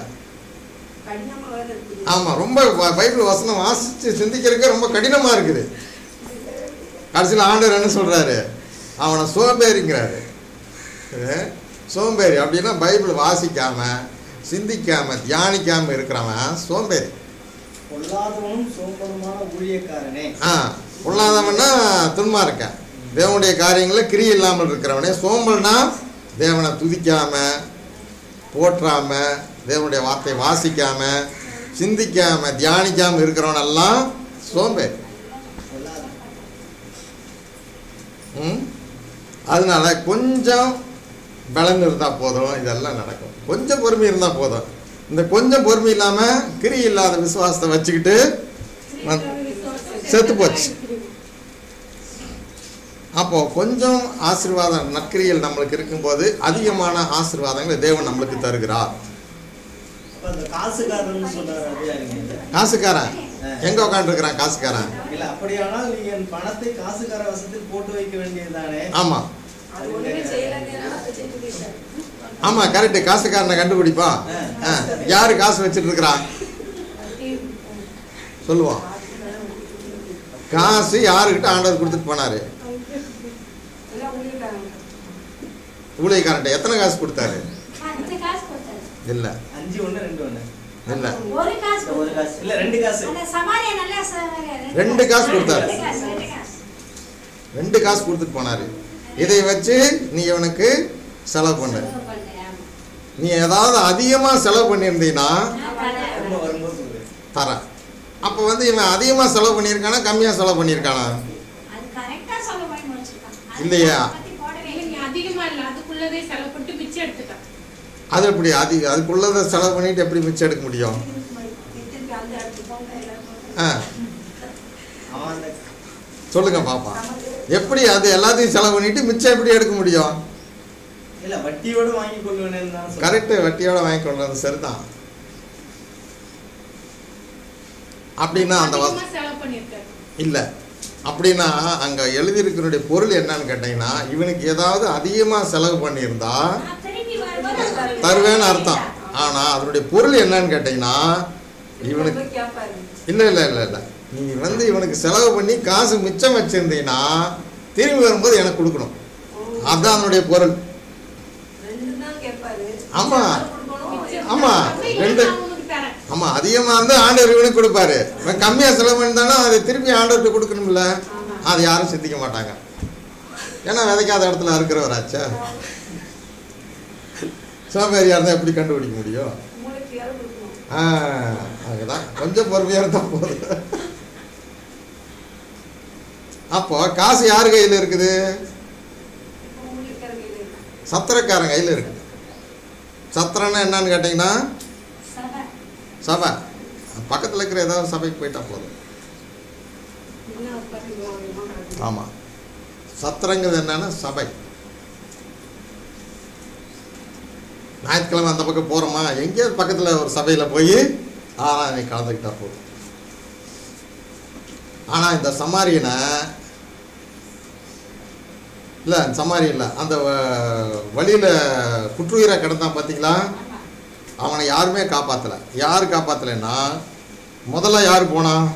Speaker 1: ஆமாம், ரொம்ப பைபிள் வசனம் வாசித்து சிந்திக்கிறதுக்கு ரொம்ப கடினமாக இருக்குது. கடைசியில் ஆண்டவர் என்ன சொல்கிறாரு, அவனை சோம்பேறிங்கிறாரு. சோம்பேறி அப்படின்னா பைபிள் வாசிக்காமல் சிந்திக்காமல் தியானிக்காமல் இருக்கிறவன் சோம்பேறி.
Speaker 3: பொல்லாதவனும் சோம்பலுமான ஊழியக்காரனே.
Speaker 1: ஆ பொல்லாதவன்னா துன்மா இருக்க தேவனுடைய காரியங்களில் கிரி இல்லாமல் இருக்கிறவனே. சோம்பல்னா தேவனை துதிக்காமல் போற்றாமல் தேவனுடைய வார்த்தையை வாசிக்காமல் சிந்திக்காமல் தியானிக்காமல் இருக்கிறவனெல்லாம் சோம்பேறி. ம் அதனால கொஞ்சம் பலன் இருந்தால் போதும், இதெல்லாம் நடக்கும். கொஞ்சம் பொறுமை இருந்தால் போதும். இந்த கொஞ்சம் பொறுமை இல்லாமல் கிரி இல்லாத விசுவாசத்தை வச்சுக்கிட்டு செத்து போச்சு. அப்போது கொஞ்சம் ஆசீர்வாதம் நற்கிரியில் நம்மளுக்கு இருக்கும்போது அதிகமான ஆசீர்வாதங்களை தேவன் நம்மளுக்கு தருகிறார். காசுக்காரன் எங்க உட்காந்துருக்கிறான்? காசுக்காரன்
Speaker 3: இல்ல, அப்படியானால் நீ என் பணத்தை காசுக்கார வசத்தில் போட்டு வைக்க வேண்டியதுதானே?
Speaker 1: ஆமா ஆமா கரெக்ட். காசுக்காரனை கண்டுபிடிப்பான். யாரு காசு வச்சுட்டு இருக்கிறான் சொல்லுவான். காசு யாருக்கிட்ட ஆண்டவர் கொடுத்துட்டு போனாரு? ஊழியக்காரன் எத்தனை காசு கொடுத்தாரு? இல்ல
Speaker 3: அஞ்சு ஒண்ணு ரெண்டு ஒண்ணு
Speaker 1: இல்ல
Speaker 6: ஒரு காசு
Speaker 3: ஒரு காசு இல்ல ரெண்டு காசு.
Speaker 6: அந்த சமாரியா நல்ல சமாரியா
Speaker 1: ரெண்டு காசு கொடுத்தாரு. ரெண்டு காசு கொடுத்துட்டு போனாரு. இதை வச்சு நீ இவனுக்கு செலவு பண்ண. நீ ஏதாவது அதிகமா செலவு பண்ணியிருந்தீன்னா தர. அப்ப வந்து இவன் அதிகமா செலவு பண்ணியிருக்கானா கம்மியா செலவு பண்ணியிருக்கானா? இல்லையா? அது எப்படி அதிக அதுக்குள்ளதை செலவு பண்ணிட்டு எப்படி மிச்சம் எடுக்க முடியும்? ஆ சொல்லுங்க பாப்பா, எப்படி அது எல்லாத்தையும் செலவு பண்ணிட்டு மிச்சம் எப்படி எடுக்க முடியும்?
Speaker 3: இல்ல வட்டியோட வாங்கி கொள்வேன்.
Speaker 1: கரெக்ட், வட்டியோட வாங்கி கொள்றது சரிதான். அப்படின்னா அந்த இல்ல அப்படின்னா அங்க எழுதியிருக்கிற பொருள் என்னன்னு கேட்டீங்கன்னா இவனுக்கு ஏதாவது அதிகமா செலவு பண்ணியிருந்தா தருவேன்னு அர்த்தம். ஆனா அதனுடைய பொருள் என்னன்னு கேட்டீங்கன்னா இவனுக்கு இல்ல இல்ல இல்ல இல்ல நீ வந்து இவனுக்கு செலவு பண்ணி காசு மிச்சம் வச்சிருந்தீங்கன்னா திரும்பி வரும்போது எனக்கு கொடுக்கணும். அதுதான் அதனுடைய பொருள். ஆமா ஆமா ரெண்டு ஆமா அதிகமா இருந்தா ஆண்டவர் இவனுக்கு கொடுப்பாரு. கம்மியா செலவு பண்ணிருந்தானா அதை திருப்பி ஆண்டவர்கிட்ட கொடுக்கணும்ல. அது யாரும் சிந்திக்க மாட்டாங்க. ஏன்னா விதைக்காத இடத்துல இருக்கிறவராச்சா. சோம்பேறியா இருந்தா எப்படி கண்டுபிடிக்க முடியும்? ஆஹ் அதுதான் கொஞ்சம் பொறுமையா இருந்தா போதும். அப்போ காசு யார் கையில் இருக்குது? சத்திரக்காரன் கையில் இருக்குது. சத்திரன்னா என்னன்னு கேட்டீங்கன்னா சபை. பக்கத்தில் இருக்கிற ஏதாவது சபைக்கு போயிட்டா போதும். ஆமாம், சத்திரங்கிறது என்னன்னா சபை. ஞாயிற்றுக்கிழமை அந்த பக்கம் போகிறோமா, எங்கேயாவது பக்கத்தில் ஒரு சபையில் போய் ஆராதனை கலந்துக்கிட்டா போதும். ஆனால் இந்த சமாரியனை இல்லை சமாரி இல்லை அந்த வழியில் குற்றுயிரை கிடந்தான் பார்த்தீங்களா, அவனை யாருமே காப்பாற்றலை. யார் காப்பாற்றலைன்னா முதல்ல யார் போனான்?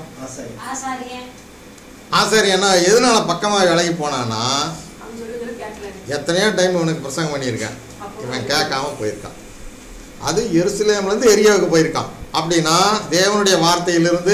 Speaker 1: ஆசாரியன்னா எதனால பக்கமாக விலகி போனான்னா எத்தனையோ டைம் இவனுக்கு பிரசங்கம் பண்ணியிருக்கேன், இவன் கேட்காம போயிருக்கான். அது எருசலேம்லேருந்து எரியாவுக்கு போயிருக்கான். அப்படின்னா தேவனுடைய வார்த்தையிலிருந்து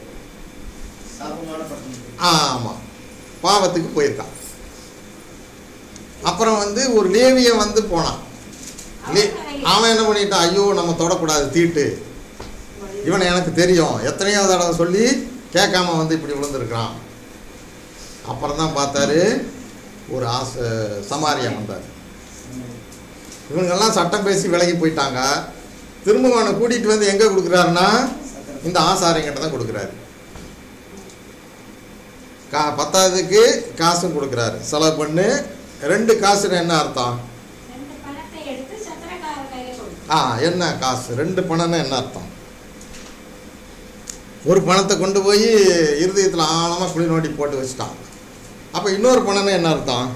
Speaker 1: ஆமாம் பாவத்துக்கு போயிருக்கான். அப்புறம் வந்து ஒரு லேவியன் வந்து போனான். அவன் என்ன பண்ணிட்டான், ஐயோ நம்ம தொடக்கூடாது தீட்டு, இவனை எனக்கு தெரியும், எத்தனையோ தடவை சொல்லி கேட்காம வந்து இப்படி விழுந்துருக்கிறான். அப்புறம் தான் பார்த்தாரு ஒரு ஆச சமாரியம் வந்தார். இவங்கெல்லாம் சட்டம் பேசி விலகி போயிட்டாங்க. திரும்ப அவனை கூட்டிகிட்டு வந்து எங்கே கொடுக்குறாருன்னா இந்த ஆசாரியங்கிட்ட தான் கொடுக்குறாரு. கா பத்தாவதுக்கு காசும் கொடுக்குறாரு. செலவு பண்ணு. ரெண்டு காசுன்னு என்ன அர்த்தம்? ஆ என்ன காசு? ரெண்டு பணம்னா என்ன அர்த்தம்? ஒரு பணத்தை கொண்டு போய் இருதயத்தில் ஆழமாக குழி நோண்டி போட்டு வச்சுட்டான். அப்போ இன்னொரு பணம்னா என்ன அர்த்தம்?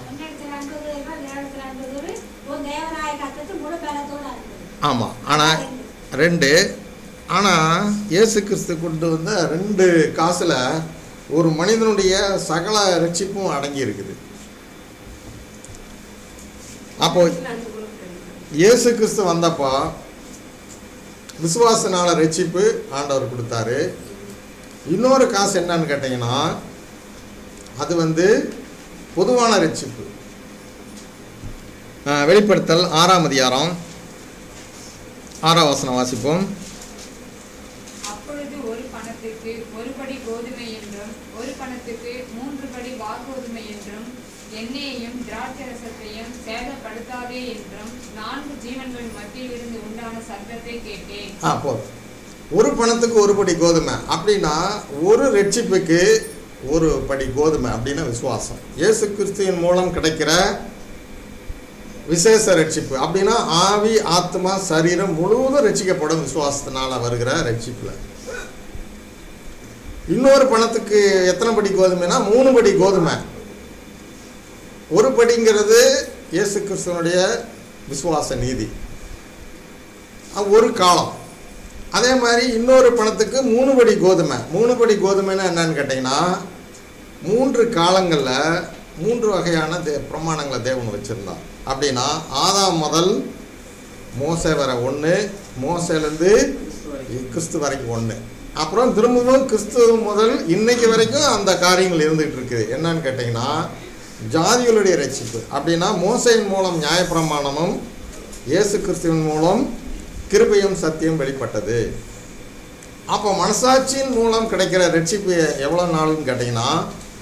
Speaker 1: ஆமாம். ஆனால் ரெண்டு ஆனால் இயேசு கிறிஸ்து கொண்டு வந்த ரெண்டு காசில் ஒரு மனிதனுடைய சகல ரட்சிப்பும் அடங்கி இருக்குது. அப்போ இயேசு கிறிஸ்து வந்தப்போ விசுவாசனால ரட்சிப்பு ஆண்டவர் கொடுத்தாரு. இன்னொரு காசு என்னன்னு கேட்டிங்கன்னா அது வந்து பொதுவான ரட்சிப்பு. வெளிப்படுத்தல் ஆறாம் அதிகாரம் ஆறாம் வசனம் வாசிப்போம்.
Speaker 5: அப்பொழுது ஒரு பணத்துக்கு ஒரு படி கோதுமை என்றும் ஒரு பணத்துக்கு மூன்று படி வார்கோதுமை என்றும் எண்ணெயையும் திராட்சரசத்தையும் சேதப்படுத்தாதே என்றும் நான்கு ஜீவன்கள் மத்தியில் இருந்து உண்டான சத்தத்தை கேட்டேன்.
Speaker 1: ஆ போதும். ஒரு பணத்துக்கு ஒரு படி கோதுமை அப்படின்னா ஒரு ரட்சிப்புக்கு ஒரு படி கோதுமை அப்படின்னா விசுவாசம். இயேசு கிறிஸ்துவின் மூலம் கிடைக்கிற விசேஷ ரட்சிப்பு அப்படின்னா ஆவி ஆத்மா சரீரம் முழுவதும் ரட்சிக்கப்படும் விசுவாசத்தினால வருகிற ரட்சிப்புல. இன்னொரு பணத்துக்கு எத்தனை படி கோதுமைனா மூணு படி கோதுமை. ஒரு படிங்கிறது இயேசு கிறிஸ்துவனுடைய விசுவாச நீதி, ஒரு காலம். அதே மாதிரி இன்னொரு பணத்துக்கு மூணு படி கோதுமை. மூணு படி கோதுமைன்னா என்னன்னு கேட்டிங்கன்னா மூன்று காலங்களில் மூன்று வகையான தே பிரமாணங்களை தேவன் வச்சுருந்தான். அப்படின்னா ஆதாம் முதல் மோசே வர ஒன்று, மோசேலேருந்து கிறிஸ்து வரைக்கும் ஒன்று, அப்புறம் திரும்பவும் கிறிஸ்து முதல் இன்னைக்கு வரைக்கும் அந்த காரியங்கள் இருந்துகிட்டு இருக்குது. என்னன்னு கேட்டிங்கன்னா ஜாதிகளுடைய ரட்சிப்பு அப்படின்னா மோசையின் மூலம் நியாயப்பிரமாணமும் இயேசு கிறிஸ்துவின் மூலம் கிருபையும் சத்தியம் வெளிப்பட்டது. அப்போ மனசாட்சியின் மூலம் கிடைக்கிற ரட்சிப்பு எவ்வளோ நாள்னு கேட்டிங்கன்னா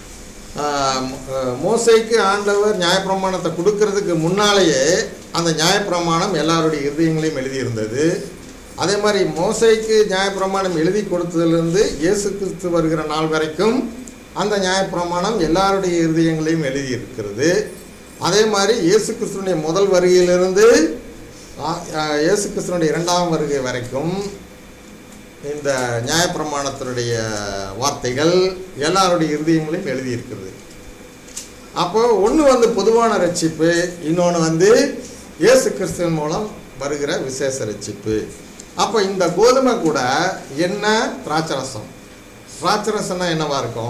Speaker 1: மோசைக்கு ஆண்டவர் நியாயப்பிரமாணத்தை கொடுக்கறதுக்கு முன்னாலேயே அந்த நியாயப்பிரமாணம் எல்லாருடைய இருதயங்களையும் எழுதியிருந்தது. அதே மாதிரி மோசைக்கு நியாயப்பிரமாணம் எழுதி கொடுத்ததுலேருந்து இயேசு கிறிஸ்து வருகிற நாள் வரைக்கும் அந்த நியாயப்பிரமாணம் எல்லாருடைய இருதயங்களையும் எழுதியிருக்கிறது. அதே மாதிரி இயேசு கிறிஸ்துனுடைய முதல் வருகையிலிருந்து இயேசு கிறிஸ்துனுடைய இரண்டாம் வருகை வரைக்கும் இந்த நியாயப்பிரமாணத்தினுடைய வார்த்தைகள் எல்லாருடைய இருதயங்களையும் எழுதியிருக்கிறது. அப்போ ஒன்று வந்து பொதுவான ரட்சிப்பு, இன்னொன்று வந்து இயேசு கிறிஸ்துவின் மூலம் வருகிற விசேஷ ரட்சிப்பு. அப்போ இந்த கோதுமை கூட என்ன திராட்சரசம். திராட்சரசம்னா என்னவா இருக்கும்?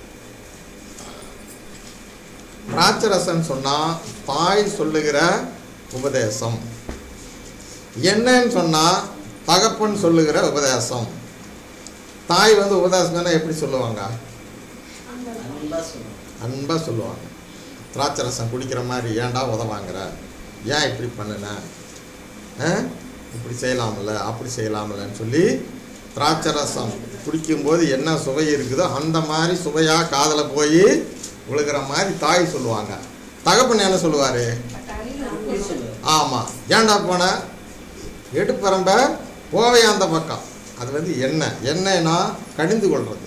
Speaker 1: திராட்சரசம் சொன்னால் தாய் சொல்லுகிற உபதேசம். என்னன்னு சொன்னால் தகப்பன் சொல்லுகிற உபதேசம். தாய் வந்து உபதேசம் சொன்னால் எப்படி சொல்லுவாங்க? அன்பாக சொல்லுவாங்க. திராட்சரசம் குடிக்கிற மாதிரி ஏன்டா உதவாங்கிற, ஏன் இப்படி பண்ணுன, இப்படி செய்யலாமில்ல அப்படி செய்யலாமில்லன்னு சொல்லி திராட்சரசம் குடிக்கும்போது என்ன சுவை இருக்குதோ அந்த மாதிரி சுவையாக காதில் போய் விழுகிற மாதிரி தாய் சொல்லுவாங்க. தகப்பன் என்ன சொல்லுவார்? ஆமாம், ஏன்டா போன எடுப்பரம்ப போவையா அந்த பக்கம். அது வந்து எண்ணெய். எண்ணெய்னா கடிந்து கொள்வது.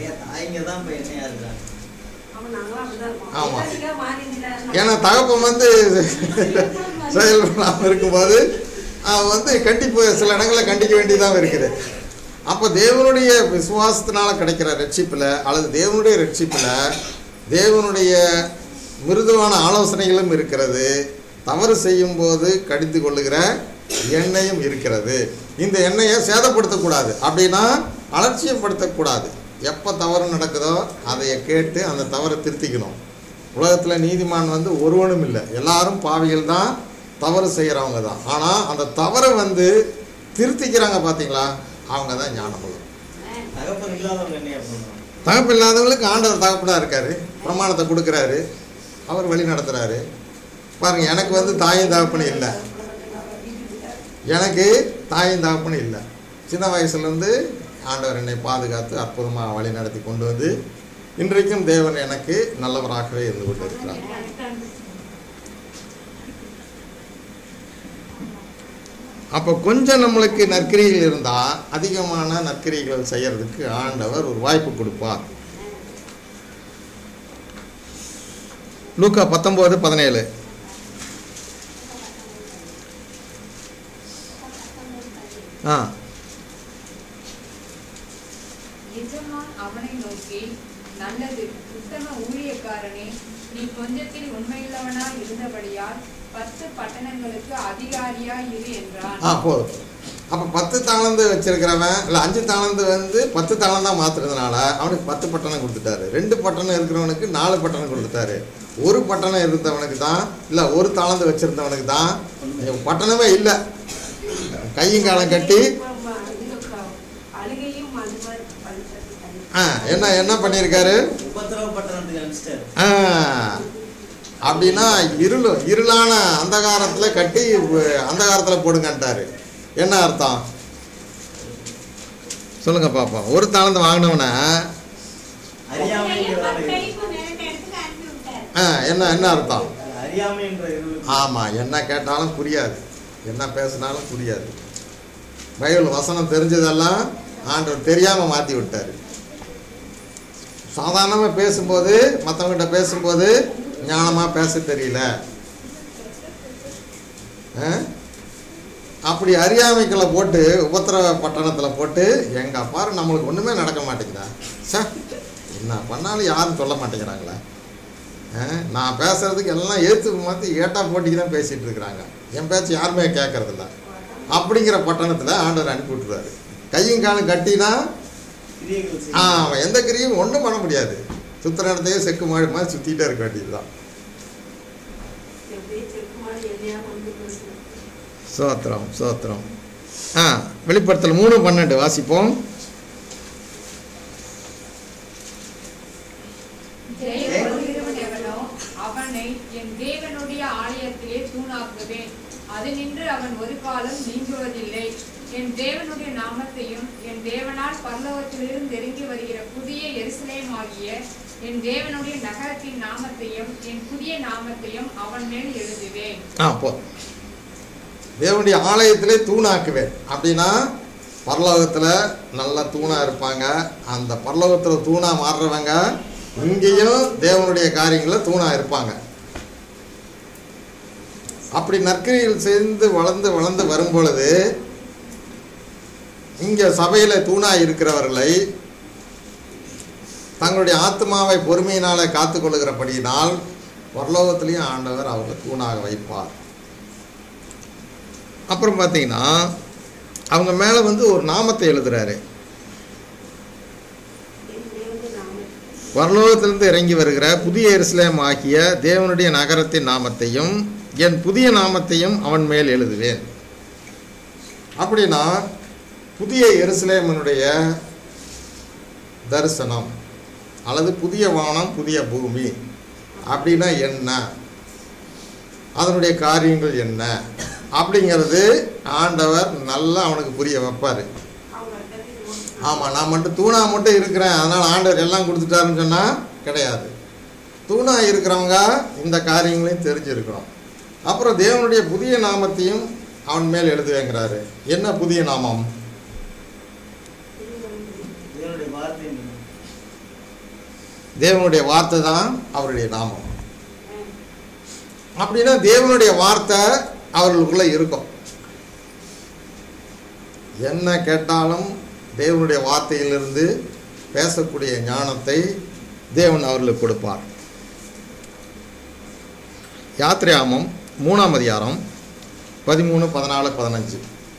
Speaker 1: ஆமாம், ஏன்னா தகப்பன் வந்து செயல்படாமல் இருக்கும்போது அவன் வந்து கண்டிப்பு சில இடங்களில் கண்டிக்க வேண்டியதாக இருக்குது. அப்போ தேவனுடைய விசுவாசத்தினால கிடைக்கிற ரட்சிப்பில் அல்லது தேவனுடைய ரட்சிப்பில் தேவனுடைய மிருதுவான ஆலோசனைகளும் இருக்கிறது. தவறு செய்யும்போது கடிந்து கொள்ளுகிற எண்ணெயும் இருக்கிறது. இந்த எண்ணெயை சேதப்படுத்தக்கூடாது, அப்படின்னா அலட்சியப்படுத்தக்கூடாது. எப்போ தவறு நடக்குதோ அதையை கேட்டு அந்த தவறை திருத்திக்கணும். உலகத்தில் நீதிமான் வந்து ஒருவனும் இல்லை, எல்லாரும் பாவிகள் தான், தவறு செய்கிறவங்க தான். ஆனால் அந்த தவறை வந்து திருத்திக்கிறாங்க பார்த்தீங்களா, அவங்க தான் ஞானமுள்ளவர்.
Speaker 3: தகப்பன் இல்லாதவங்க என்ன பண்ணுவாங்க?
Speaker 1: தகப்பு இல்லாதவங்களுக்கு ஆண்டவர் தகப்பனாக இருக்காரு, பிரமாணத்தை கொடுக்குறாரு, அவர் வழி நடத்துகிறாரு. பாருங்கள், எனக்கு வந்து தாயும் தகப்பனும் இல்லை, எனக்கு தாயும் தகப்பனும் இல்லை. சின்ன வயசுலேருந்து ஆண்டவர் என்னை பாதுகாத்து அற்புதமாக வழி நடத்தி கொண்டு வந்து இன்றைக்கும் தேவன் எனக்கு நல்லவராகவே இருந்து கொண்டு இருக்கிறார். அப்போ கொஞ்சம் நம்மளுக்கு நற்கிரிகள் இருந்தால் அதிகமான நற்கிரிகள் செய்யறதுக்கு ஆண்டவர் ஒரு வாய்ப்பு கொடுப்பார். லூக்கா பத்தொன்பது பதினேழு. ஆ
Speaker 5: எஜமான் அவனை நோக்கி, நல்லது உத்தம ஊழியக்காரனே, நீ கொஞ்சத்தில் உண்மையுள்ளவனாய் இருந்தபடியால் பத்து பட்டணங்களுக்கு அதிகாரியாய் இரு என்றான்.
Speaker 1: ஆ போதும். அப்போ பத்து தாளந்து வச்சிருக்கிறவன் இல்லை அஞ்சு தாளந்து வந்து பத்து தாளந்தான் மாற்றுறதுனால அவனுக்கு பத்து பட்டணம் கொடுத்துட்டாரு. ரெண்டு பட்டணம் இருக்கிறவனுக்கு நாலு பட்டணம் கொடுத்துட்டாரு. ஒரு பட்டணம் இருந்தவனுக்கு தான் இல்லை ஒரு தாளந்து வச்சுருந்தவனுக்கு தான் பட்டணமே இல்லை. கையும் காலம் கட்டி
Speaker 2: அழுகையும் அது மாதிரி பழுத்தது.
Speaker 1: ஆ என்ன என்ன பண்ணியிருக்காரு?
Speaker 3: உபத்திரவ பட்டணத்துக்கு அனுப்பிச்சிட்டாரு.
Speaker 1: ஆ அப்படின்னா இருள் இருளான அந்தகாரத்தில் கட்டி அந்தகாரத்தில் போடுங்கன்ட்டாரு. என்ன அர்த்தம் சொல்லுங்க பாப்போம். ஒரு தாளந்து வாங்கினவன என்ன என்ன அர்த்தம்? ஆமாம், என்ன கேட்டாலும் புரியாது, என்ன பேசினாலும் புரியாது. பைபிள் வசனம் தெரிஞ்சதெல்லாம் ஆண்டவர் தெரியாமல் மாற்றி விட்டார். சாதாரணமாக பேசும்போது மற்றவங்கிட்ட பேசும்போது ஞானமாக பேச தெரியல. அப்படி அறியாமைக்களை போட்டு உபத்திரவ பட்டணத்தில் போட்டு எங்கள் அப்பாரு நம்மளுக்கு ஒன்றுமே நடக்க மாட்டேங்குதா, சே என்ன பண்ணாலும் யாரும் சொல்ல மாட்டேங்கிறாங்களே, நான் பேசுகிறதுக்கு எல்லாம் ஏற்று மாற்றி ஏட்டா போட்டிக்கு தான் பேசிகிட்டு இருக்கிறாங்க, என் பேச்சு யாருமே கேட்கறதில்ல அப்படிங்கிற பட்டணத்தில் ஆண்டவர் அனுப்பி விட்டுருவாரு. கையும் காலும் கட்டினா ஆமாம் எந்த கிரியும் ஒன்றும் பண்ண முடியாது. சுற்றுற இடத்தையே செக்கு மாடி மாதிரி சுற்றிட்டே இருக்க வேண்டியது தான். சோத்திரம் சோத்திரம். ஆ வெளிப்படுத்தல் மூணு பன்னெண்டு வாசிப்போம்.
Speaker 5: அவனை என் தேவனுடைய ஆலயத்திலே தூணாக்குவேன், அது நின்று அவன் ஒரு காலம் நீங்குவதில்லை. என் தேவனுடைய நாமத்தையும் என் தேவனால் பரலோகத்திலிருந்து நெருங்கி வருகிற புதிய எருசலேம் ஆகிய என் தேவனுடைய நகரத்தின் நாமத்தையும் என் புதிய நாமத்தையும் அவன் மேல் எழுதுவேன்.
Speaker 1: ஆ போ தேவனுடைய ஆலயத்திலே தூணாக்குவேன் அப்படின்னா பரலோகத்தில் நல்ல தூணாக இருப்பாங்க. அந்த பரலோகத்தில் தூணாக மாறுறவங்க இங்கேயும் தேவனுடைய காரியங்களில் தூணாக இருப்பாங்க. அப்படி நற்கிரியில் சேர்ந்து வளர்ந்து வளர்ந்து வரும் பொழுது இங்கே சபையில் தூணாக இருக்கிறவர்களை தங்களுடைய ஆத்மாவை பொறுமையினால காத்து கொள்ளுகிறபடியினால் பரலோகத்திலையும் ஆண்டவர் அவர்களை தூணாக வைப்பார். அப்புறம் பார்த்தீங்கன்னா அவங்க மேலே வந்து ஒரு நாமத்தை எழுதுறாரு. பரலோகத்திலிருந்து இறங்கி வருகிற புதிய எருசலேம் ஆகிய தேவனுடைய நகரத்தின் நாமத்தையும் என் புதிய நாமத்தையும் அவன் மேல் எழுதுவேன். அப்படின்னா புதிய எருசலேமனுடைய தரிசனம் அல்லது புதிய வானம் புதிய பூமி அப்படின்னா என்ன, அதனுடைய காரியங்கள் என்ன அப்படிங்கிறது ஆண்டவர் நல்லா அவனுக்கு புரிய வைப்பார். ஆமாம், நான் மட்டும் தூணா மட்டும் இருக்கிறேன் அதனால் ஆண்டவர் எல்லாம் கொடுத்துட்டாருன்னு சொன்னால் கிடையாது. தூணா இருக்கிறவங்க இந்த காரியங்களையும் தெரிஞ்சிருக்கணும். அப்புறம் தேவனுடைய புதிய நாமத்தையும் அவன் மேல் எழுதுவேங்கிறாரு. என்ன புதிய நாமம்? தேவனுடைய வார்த்தை தான் அவருடைய நாமம். அப்படின்னா தேவனுடைய வார்த்தை அவர்களுக்குள்ள இருக்கும். என்ன கேட்டாலும் தேவனுடைய வார்த்தையிலிருந்து பேசக்கூடிய ஞானத்தை தேவன் அவர்களுக்கு கொடுப்பார். யாத்திராகமம் மூணாம் அதிகாரம் பதிமூணு பதினாலு பதினஞ்சு.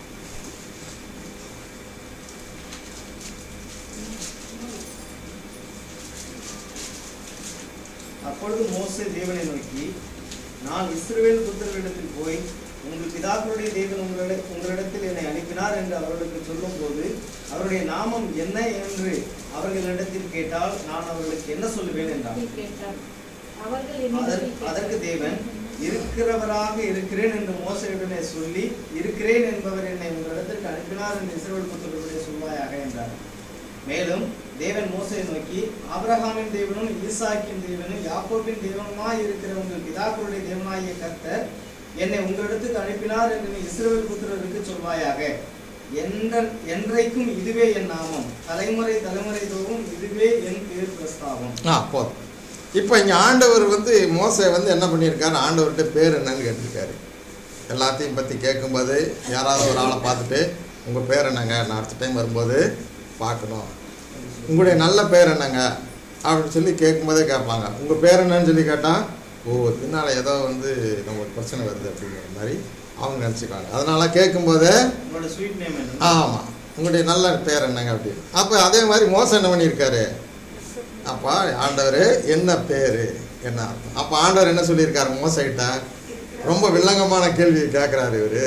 Speaker 3: அப்பொழுது மோசே தேவனை நோக்கி, நான் இஸ்ரவேல் புத்திரரிடத்தில் போய் உங்கள் பிதாக்களுடைய தேவன் உங்களை உங்களிடத்தில் என்னை அனுப்பினார் என்று அவர்களுக்கு சொல்லும் போது அவருடைய நாமம் என்ன என்று அவர்களிடத்தில் கேட்டால் நான் அவர்களுக்கு என்ன சொல்லுவேன் என்றார். அதற்கு தேவன், இருக்கிறவராக இருக்கிறேன் என்று மோசேயுடனே சொல்லி, இருக்கிறேன் என்பவர் என்னை உங்களிடத்திற்கு அனுப்பினார் என்று இஸ்ரவேல் புத்திரருடைய சொல்வாயாக என்றார். மேலும் தேவன் மோசேயை நோக்கி, ஆபிரகாமின் தேவனும் ஈசாக்கின் தேவனும் யாக்கோபின் தேவனுமாய் இருக்கிற உங்கள் பிதாக்களுடைய தேவனாகிய கர்த்தர் என்னை உங்களிடத்துக்கு அனுப்பினார் என்று நீ இஸ்ரவேல் புத்திரருக்கு சொல்வாயாக. என்றைக்கும் இதுவே என் நாமம், தலைமுறை தலைமுறை தோறும் இதுவே என் பேர் பிரஸ்தாபம்.
Speaker 1: ஆ போதும். இப்போ இங்கே ஆண்டவர் வந்து மோசே வந்து என்ன பண்ணியிருக்காரு, ஆண்டவர்கிட்ட பேர் என்னன்னு கேட்டிருக்காரு. எல்லாத்தையும் பற்றி கேட்கும்போது யாராவது ஒரு ஆளை பார்த்துட்டு உங்கள் பேர் என்னங்க, நான் அடுத்த டைம் வரும்போது பார்க்கணும், உங்களுடைய நல்ல பேர் என்னங்க அப்படின்னு சொல்லி கேட்கும்போதே கேட்பாங்க. உங்கள் பேர் என்னன்னு சொல்லி கேட்டால், ஓ பின்னால் ஏதோ வந்து நம்மளுக்கு பிரச்சனை வருது அப்படிங்கிற மாதிரி அவங்க நினச்சிக்குவாங்க. அதனால கேட்கும்போது
Speaker 3: உங்களோட ஸ்வீட் நேம் என்ன?
Speaker 1: ஆமாம், உங்களுடைய நல்ல பேர் என்னங்க அப்படின்னு. அப்போ அதே மாதிரி மோசம் என்ன பண்ணியிருக்காரு, அப்பா ஆண்டவர் என்ன பேர் என்ன அர்த்தம். அப்போ ஆண்டவர் என்ன சொல்லியிருக்காரு மோசைட்ட, ரொம்ப வில்லங்கமான கேள்வி கேட்குறாரு இவர்.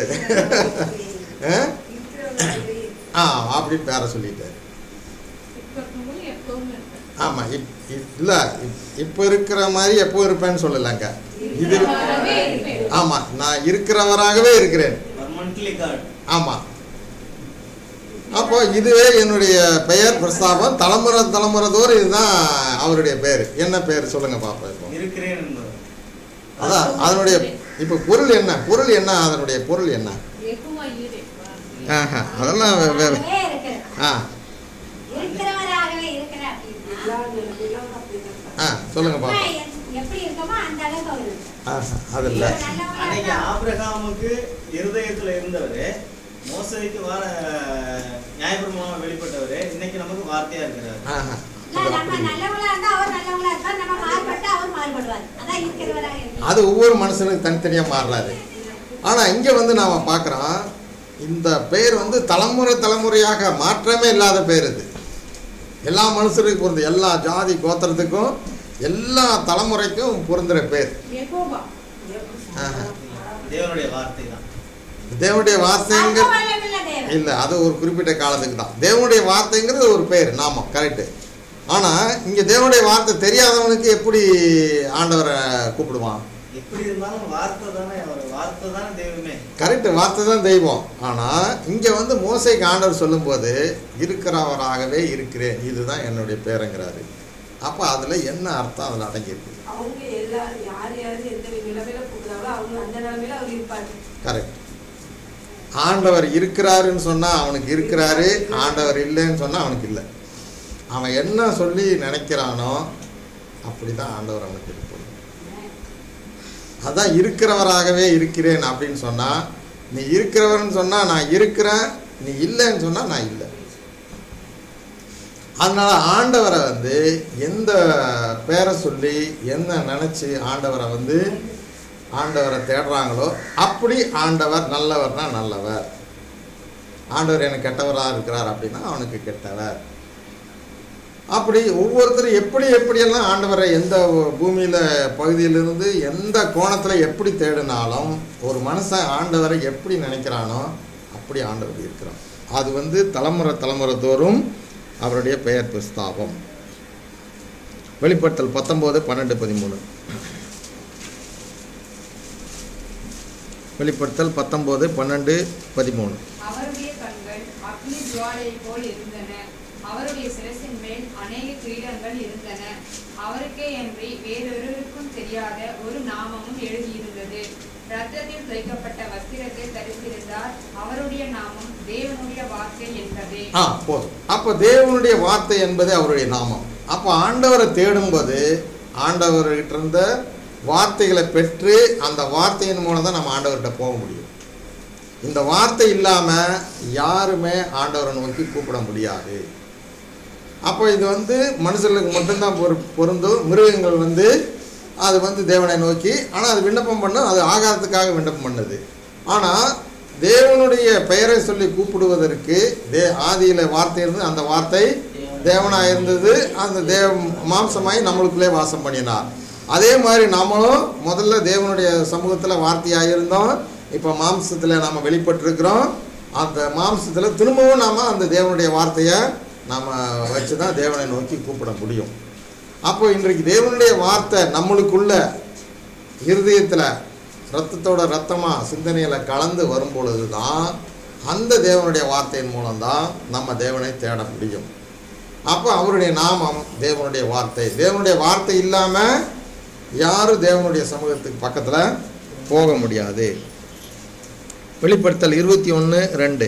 Speaker 1: ஆ அப்படின்னு பேரை சொல்லிட்டாரு. ஆமாம், இப் இல்லை இப்போ இருக்கிற மாதிரி எப்போ இருப்பேன்னு சொல்லலைங்க, இது ஆமாம் நான் இருக்கிறவராகவே இருக்கிறேன். ஆமாம், அப்போ இதுவே என்னுடைய பெயர் பிரஸ்தாபம், தலைமுறை தலைமுறை தோறும் இதுதான் அவருடைய பேர். என்ன பேர் சொல்லுங்க பாப்பா. இப்போ அதான் அதனுடைய இப்போ பொருள் என்ன, பொருள் என்ன, அதனுடைய பொருள் என்ன? ஆஹா அதெல்லாம் ஆ ஆ சொல்லுங்க பாப்பா. அது இல்லை,
Speaker 3: அன்னைக்கு ஆபிரகாமுக்கு இருதயத்துல இருந்தவரு, மோசைக்கு வார நியாயப்பிரமாணம் வெளிப்பட்டவரு, இன்னைக்கு நமக்கு வார்த்தையா இருக்கிறாரு.
Speaker 1: அது ஒவ்வொரு மனுஷனுக்கு தனித்தனியா மாறுறாரு. ஆனா இங்க வந்து நாம பார்க்கிறோம், இந்த பெயர் வந்து தலைமுறை தலைமுறையாக மாற்றமே இல்லாத பேர். இது எல்லா மனுஷருக்கும் பொருந்த, எல்லா ஜாதி கோத்திரத்துக்கும் எல்லா தலைமுறைக்கும் பொருந்துற பேர்.
Speaker 3: தேவனுடைய வார்த்தை தான்.
Speaker 1: தேவனுடைய வார்த்தைங்க இல்லை, அது ஒரு குறிப்பிட்ட காலத்துக்கு தான். தேவனுடைய வார்த்தைங்கிறது ஒரு பேர், நாமம் கரெக்டு. ஆனால் இங்கே தேவனுடைய வார்த்தை தெரியாதவனுக்கு எப்படி ஆண்டவரை கூப்பிடுவான்?
Speaker 3: எப்படி இருந்தாலும் வார்த்தை தானே, வார்த்தை தானே தெய்வமே.
Speaker 1: கரெக்டு, வார்த்தை தான் தெய்வம். ஆனால் இங்கே வந்து மோசைக்கு ஆண்டவர் சொல்லும்போது இருக்கிறவராகவே இருக்கிறேன், இதுதான் என்னுடைய பேருங்கிறாரு. அப்போ அதில் என்ன அர்த்தம் அதில் அடங்கியிருக்கு?
Speaker 2: அவங்க எல்லாரும் யார் யார் எந்த நிலைமையில கூப்பிடுறாங்களோ அவங்க அந்த நிலைமையில அவர் இருப்பாரு.
Speaker 1: கரெக்ட். ஆண்டவர் இருக்கிறாருன்னு சொன்னால் அவனுக்கு இருக்கிறாரு, ஆண்டவர் இல்லைன்னு சொன்னால் அவனுக்கு இல்லை. அவன் என்ன சொல்லி நினைக்கிறானோ அப்படி தான் ஆண்டவர் அவனுக்கு இருப்பார். அதான் இருக்கிறவராகவே இருக்கிறேன் அப்படின்னு சொன்னால், நீ இருக்கிறவர்னு சொன்னால் நான் இருக்கிறேன், நீ இல்லைன்னு சொன்னால் நான் இல்லை. அதனால் ஆண்டவரை வந்து எந்த பேரை சொல்லி என்ன நினச்சி ஆண்டவரை வந்து ஆண்டவரை தேடுறாங்களோ அப்படி ஆண்டவர் நல்லவர்னா நல்லவர், ஆண்டவர் எனக்கு கெட்டவராக இருக்கிறார் அப்படின்னா அவனுக்கு கெட்டவர். அப்படி ஒவ்வொருத்தரும் எப்படி எப்படியெல்லாம் ஆண்டவரை எந்த பூமியில் பகுதியிலிருந்து எந்த கோணத்தில் எப்படி தேடினாலும் ஒரு மனுஷன் ஆண்டவரை எப்படி நினைக்கிறானோ அப்படி ஆண்டவர் இருக்கிறான். அது வந்து தலைமுறை தலைமுறை தோறும் அவருடைய பெயர் பிரஸ்தாபம். வெளிப்படுத்தல் பத்தொம்போது பன்னெண்டு பதிமூணு. வெளிப்படுத்தல் பத்தொம்போது பன்னெண்டு பதிமூணு.
Speaker 5: அவருடைய கண்கள் அக்னி ஜுவாலை போல் இருந்தன, அவருடைய சிரசின் மேல் அநேக கிரீடங்கள் இருந்தன, அவருக்கே அன்றி வேறொருவருக்கும் தெரியாத ஒரு நாமமும் எழுதியிருந்தது. ரத்தத்தில் தைக்கப்பட்ட வஸ்திரத்தை தரித்திருந்தார், அவருடைய நாமம் தேவனுடைய வார்த்தை என்பதே.
Speaker 1: ஆ போதும். அப்போ தேவனுடைய வார்த்தை என்பது அவருடைய நாமம். அப்போ ஆண்டவரை தேடும்போது ஆண்டவர்கிட்ட இருந்த வார்த்தைகளை பெற்று அந்த வார்த்தையின் மூலம் தான் நம்ம ஆண்டவர்கிட்ட போக முடியும். இந்த வார்த்தை இல்லாமல் யாருமே ஆண்டவரை நோக்கி கூப்பிட முடியாது. அப்போ இது வந்து மனுஷர்களுக்கு மட்டும்தான் பொரு பொருந்தும். மிருகங்கள் வந்து அது வந்து தேவனை நோக்கி, ஆனால் அது விண்ணப்பம் பண்ணும், அது ஆகாரத்துக்காக விண்ணப்பம் பண்ணுது. ஆனால் தேவனுடைய பெயரை சொல்லி கூப்பிடுவதற்கு தே ஆதியில் வார்த்தை இருந்து அந்த வார்த்தை தேவனாக இருந்தது, அந்த தேவ மாம்சமாய் நம்மளுக்குள்ளே வாசம் பண்ணினார். அதே மாதிரி நம்மளும் முதல்ல தேவனுடைய சமூகத்தில் வார்த்தையாக இருந்தோம், இப்போ மாம்சத்தில் நாம் வெளிப்பட்டுருக்கிறோம். அந்த மாம்சத்தில் திரும்பவும் நாம் அந்த தேவனுடைய வார்த்தையை நாம் வச்சு தான் தேவனை நோக்கி கூப்பிட முடியும். அப்போ இன்றைக்கு தேவனுடைய வார்த்தை நம்மளுக்குள்ள இருதயத்தில் ரத்தத்தோட ரத்தமாக சிந்தனையில் கலந்து வரும் பொழுது தான் அந்த தேவனுடைய வார்த்தையின் மூலம்தான் நம்ம தேவனை தேட முடியும். அப்போ அவருடைய நாமம் தேவனுடைய வார்த்தை. தேவனுடைய வார்த்தை இல்லாமல் யாரும் தேவனுடைய சமூகத்துக்கு பக்கத்தில் போக முடியாது. வெளிப்படுத்தல் இருபத்தி ஒன்று ரெண்டு.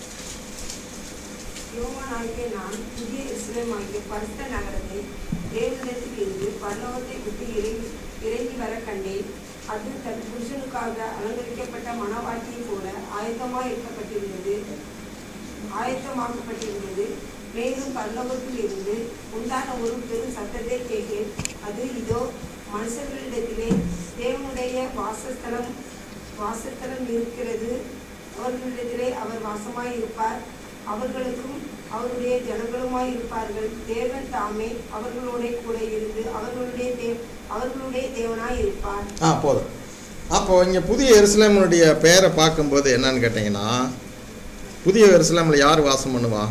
Speaker 2: யோவானாகிய நான் புதிய எருசலேமாகிய பரிசுத்த நகரத்தை தேவனிடத்தில் இருந்து பரலோகத்தை விட்டு இறங்கி இறங்கி வர கண்டேன். அது தன் புருஷனுக்காக அலங்கரிக்கப்பட்ட மணவாட்டியை போல ஆயத்தமாக இருக்கப்பட்டிருந்தது ஆயத்தமாக்கப்பட்டிருந்தது மேலும் பரலோகத்தில் இருந்து உண்டான ஒரு பெரும் சத்தத்தை கேட்டேன். அது இதோ மனுஷர்களிடத்திலே தேவனுடைய வாசஸ்தலம் வாசஸ்தலம் இருக்கிறது. அவர்களிடத்திலே அவர் வாசமாய் இருப்பார். அவர்களுக்கும் அவருடைய ஜனங்களுமாய் இருப்பார்கள். தேவன் தாமே அவர்களோட கூட இருந்து அவர்களுடைய தேவ அவர்களுடைய தேவனாய் இருப்பார்.
Speaker 1: ஆ போதும். அப்போ இங்கே புதிய எருசலேமினுடைய பெயரை பார்க்கும்போது என்னன்னு கேட்டிங்கன்னா, புதிய எருசலேமில் யார் வாசம் பண்ணுவா?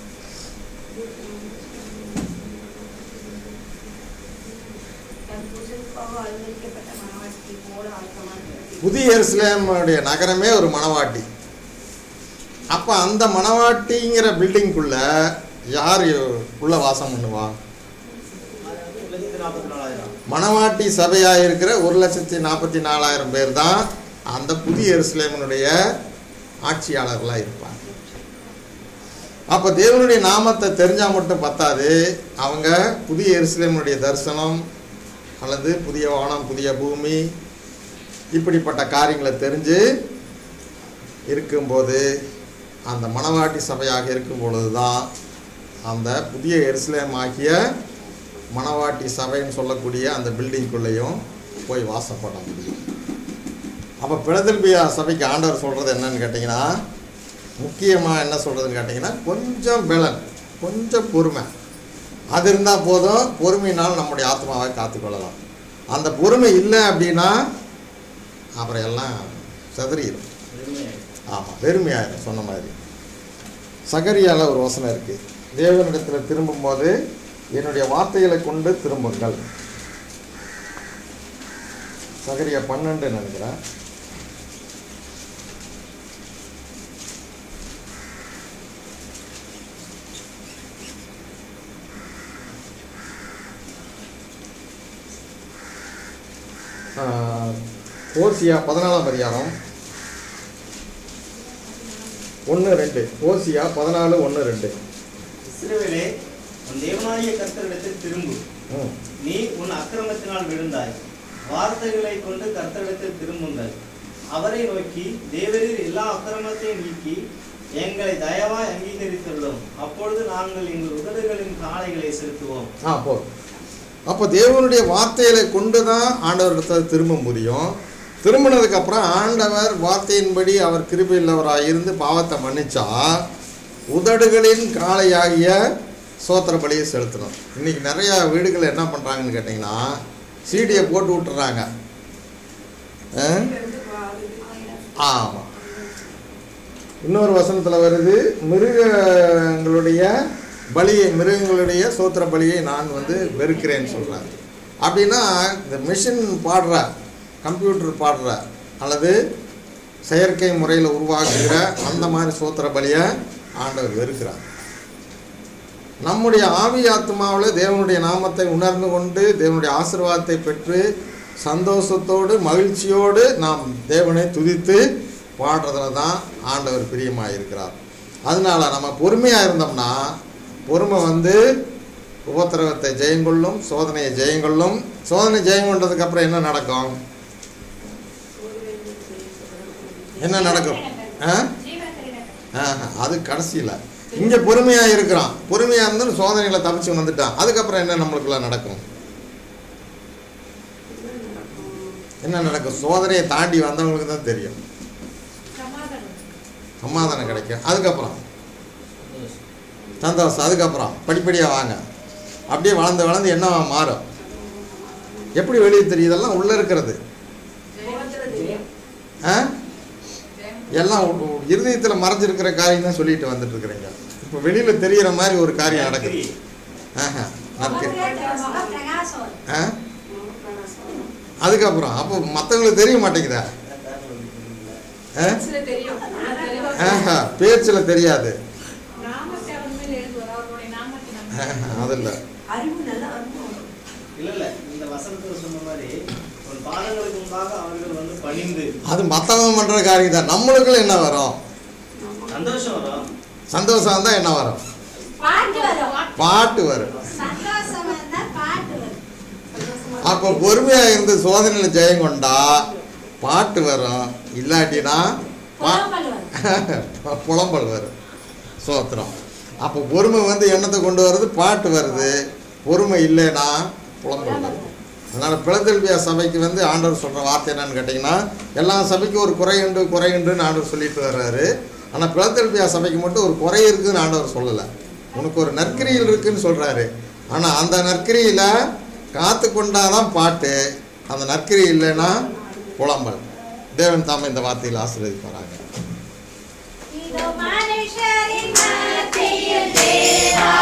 Speaker 2: அலங்கரிக்கப்பட்ட மணவாட்டி போல ஆயத்தமாக
Speaker 1: புதிய எருசலேமுடைய நகரமே ஒரு மணவாட்டி. அப்போ அந்த மணவாட்டிங்கிற பில்டிங்குள்ள யார் உள்ள வாசம் பண்ணுவா? மணவாட்டி சபையாக இருக்கிற ஒரு லட்சத்தி நாற்பத்தி நாலாயிரம் பேர் தான் அந்த புதிய எருசலேமினுடைய ஆட்சியாளர்களாக இருப்பாங்க. அப்போ தேவனுடைய நாமத்தை தெரிஞ்சால் மட்டும் பத்தாது, அவங்க புதிய எருசலேமினுடைய தரிசனம் அல்லது புதிய வானம் புதிய பூமி இப்படிப்பட்ட காரியங்களை தெரிஞ்சு இருக்கும்போது, அந்த மணவாட்டி சபையாக இருக்கும் பொழுது தான் அந்த புதிய எருசலேம் ஆகிய மணவாட்டி சபைன்னு சொல்லக்கூடிய அந்த பில்டிங்குள்ளேயும் போய் வாசப்பட முடியும். அப்போ பிலதெல்பியா சபைக்கு ஆண்டவர் சொல்கிறது என்னன்னு கேட்டிங்கன்னா, முக்கியமாக என்ன சொல்கிறதுன்னு கேட்டிங்கன்னா, கொஞ்சம் பலன், கொஞ்சம் பொறுமை, அது இருந்தால் போதும். பொறுமையினால் நம்முடைய ஆத்மாவை காத்துக்கொள்ளலாம். அந்த பொறுமை இல்லை அப்படின்னா அப்புறம் எல்லாம் செதறிடும். ஆமாம், வெறுமையாயிரும். சொன்ன மாதிரி சகரியால் ஒரு வசனம் இருக்குது, தேவனிடத்தில் திரும்பும்போது என்னுடைய வார்த்தைகளை கொண்டு திரும்புங்கள். சகரியா பன்னெண்டு நினைக்கிறேன். ஓசியா பதினாலாம் அதிகாரம் ஒன்று ரெண்டு. ஓசியா பதினாலு ஒன்று ரெண்டு.
Speaker 3: இஸ்ரவேலே, உன் தேவனாகிய கர்த்தரிடத்தில் திரும்பு.
Speaker 1: ம்
Speaker 3: நீ உன் அக்கிரமத்தினால் விழுந்தாய். வார்த்தைகளை கொண்டு கர்த்தரிடத்தில் திரும்புங்கள். அவரை நோக்கி, தேவரீர் எல்லா அக்கிரமத்தையும் நீக்கி எங்களை தயவாய் அங்கீகரித்துள்ளோம். அப்பொழுது நாங்கள் எங்கள் உதடுகளின் காளைகளை செலுத்துவோம்.
Speaker 1: ஆ போதும். அப்போ தேவனுடைய வார்த்தைகளை கொண்டு தான் ஆண்டவரிடத்தில் திரும்ப முடியும். திரும்பினதுக்கப்புறம் ஆண்டவர் வார்த்தையின்படி அவர் கிருபையுள்ளவராக இருந்து பாவத்தை மன்னிச்சா உதடுகளின் காளையாகிய சோத்திர பலியை செலுத்தணும். இன்றைக்கி நிறையா வீடுகள் என்ன பண்ணுறாங்கன்னு கேட்டிங்கன்னா, சீடியை போட்டு விட்டுறாங்க. ஆமாம், இன்னொரு வசனத்தில் வருது, மிருகங்களுடைய பலியை மிருகங்களுடைய சோத்திர பலியை நான் வந்து வெறுக்கிறேன்னு சொல்கிறாங்க. அப்படின்னா இந்த மிஷின் பாடுற, கம்ப்யூட்டர் பாடுற அல்லது செயற்கை முறையில் உருவாக்குகிற அந்த மாதிரி சோத்திர பலியை ஆண்டவர் வெறுக்கிறார். நம்முடைய ஆவி ஆத்மாவில் தேவனுடைய நாமத்தை உணர்ந்து கொண்டு தேவனுடைய ஆசீர்வாதத்தை பெற்று சந்தோஷத்தோடு மகிழ்ச்சியோடு நாம் தேவனை துதித்து பாடுறதுல தான் ஆண்டவர் பிரியமாக இருக்கிறார். அதனால் நம்ம பொறுமையாக இருந்தோம்னா, பொறுமை வந்து உபத்திரவத்தை ஜெயங்கொள்ளும், சோதனையை ஜெயங்கொள்ளும். சோதனை ஜெயங்கொண்டதுக்கு அப்புறம் என்ன நடக்கும்? என்ன நடக்கும்? ஆ அது கடைசியில். இங்கே பொறுமையாக இருக்கிறான், பொறுமையாக இருந்து சோதனைகளை தப்பிச்சு வந்துட்டான். அதுக்கப்புறம் என்ன நம்மளுக்குள்ள நடக்கும்? என்ன நடக்கும்? சோதனையை தாண்டி வந்தவங்களுக்கு தான் தெரியும். சமாதானம் கிடைக்கும். அதுக்கப்புறம் சந்தோஷம். அதுக்கப்புறம் படிப்படியாக வாங்க, அப்படியே வளர்ந்து வளர்ந்து என்ன மாறும்? எப்படி வெளியே தெரியும்? இதெல்லாம் உள்ளே இருக்கிறது. ஆ எல்லாம் இருதயத்தில் மறைஞ்சிருக்கிற காரியம் தான் சொல்லிட்டு வந்துட்டு இருக்கிறீங்க. இப்போ வெளியில் தெரிகிற மாதிரி ஒரு காரியம் நடக்குது. ஆஹா ஆ அதுக்கப்புறம் அப்போ மற்றவங்களுக்கு தெரிய மாட்டேங்குதா? ஆஹா பேச்சில் தெரியாது. அது இல்லை அது மற்றவங்க பண்ற காரியம் தான். நம்மளுக்குள்ள என்ன வரும்?
Speaker 3: சந்தோஷம் வரும்.
Speaker 1: சந்தோஷம் வந்தா என்ன வரும்? பாட்டு வரும். அப்போ பொறுமையா இருந்து சோதனையில ஜெயம் கொண்டா பாட்டு வரும். இல்லாட்டினா புலம்பல் வரும். சோத்திரம். அப்போ பொறுமை வந்து எண்ணத்தை கொண்டு வருது, பாட்டு வருது. பொறுமை இல்லைன்னா புலம்பல் வருது. அதனால் பிலதெல்பியா சபைக்கு வந்து ஆண்டவர் சொல்கிற வார்த்தை என்னன்னு கேட்டிங்கன்னா, எல்லா சபைக்கும் ஒரு குறையுண்டு குறையுண்டுன்னு ஆண்டவர் சொல்லிட்டு வர்றாரு. ஆனால் பிலதெல்பியா சபைக்கு மட்டும் ஒரு குறை இருக்குதுன்னு ஆண்டவர் சொல்லலை. உனக்கு ஒரு நற்கிரியில் இருக்குதுன்னு சொல்கிறாரு. ஆனால் அந்த நற்கிரியில் காத்து கொண்டாதான் பாட்டு, அந்த நற்கிரி இல்லைன்னா புலம்பல். தேவன் தாமே இந்த வார்த்தையில் ஆசீர்வதிப்பாராங்க.
Speaker 6: இதோ மனுஷரின் மத்தியில்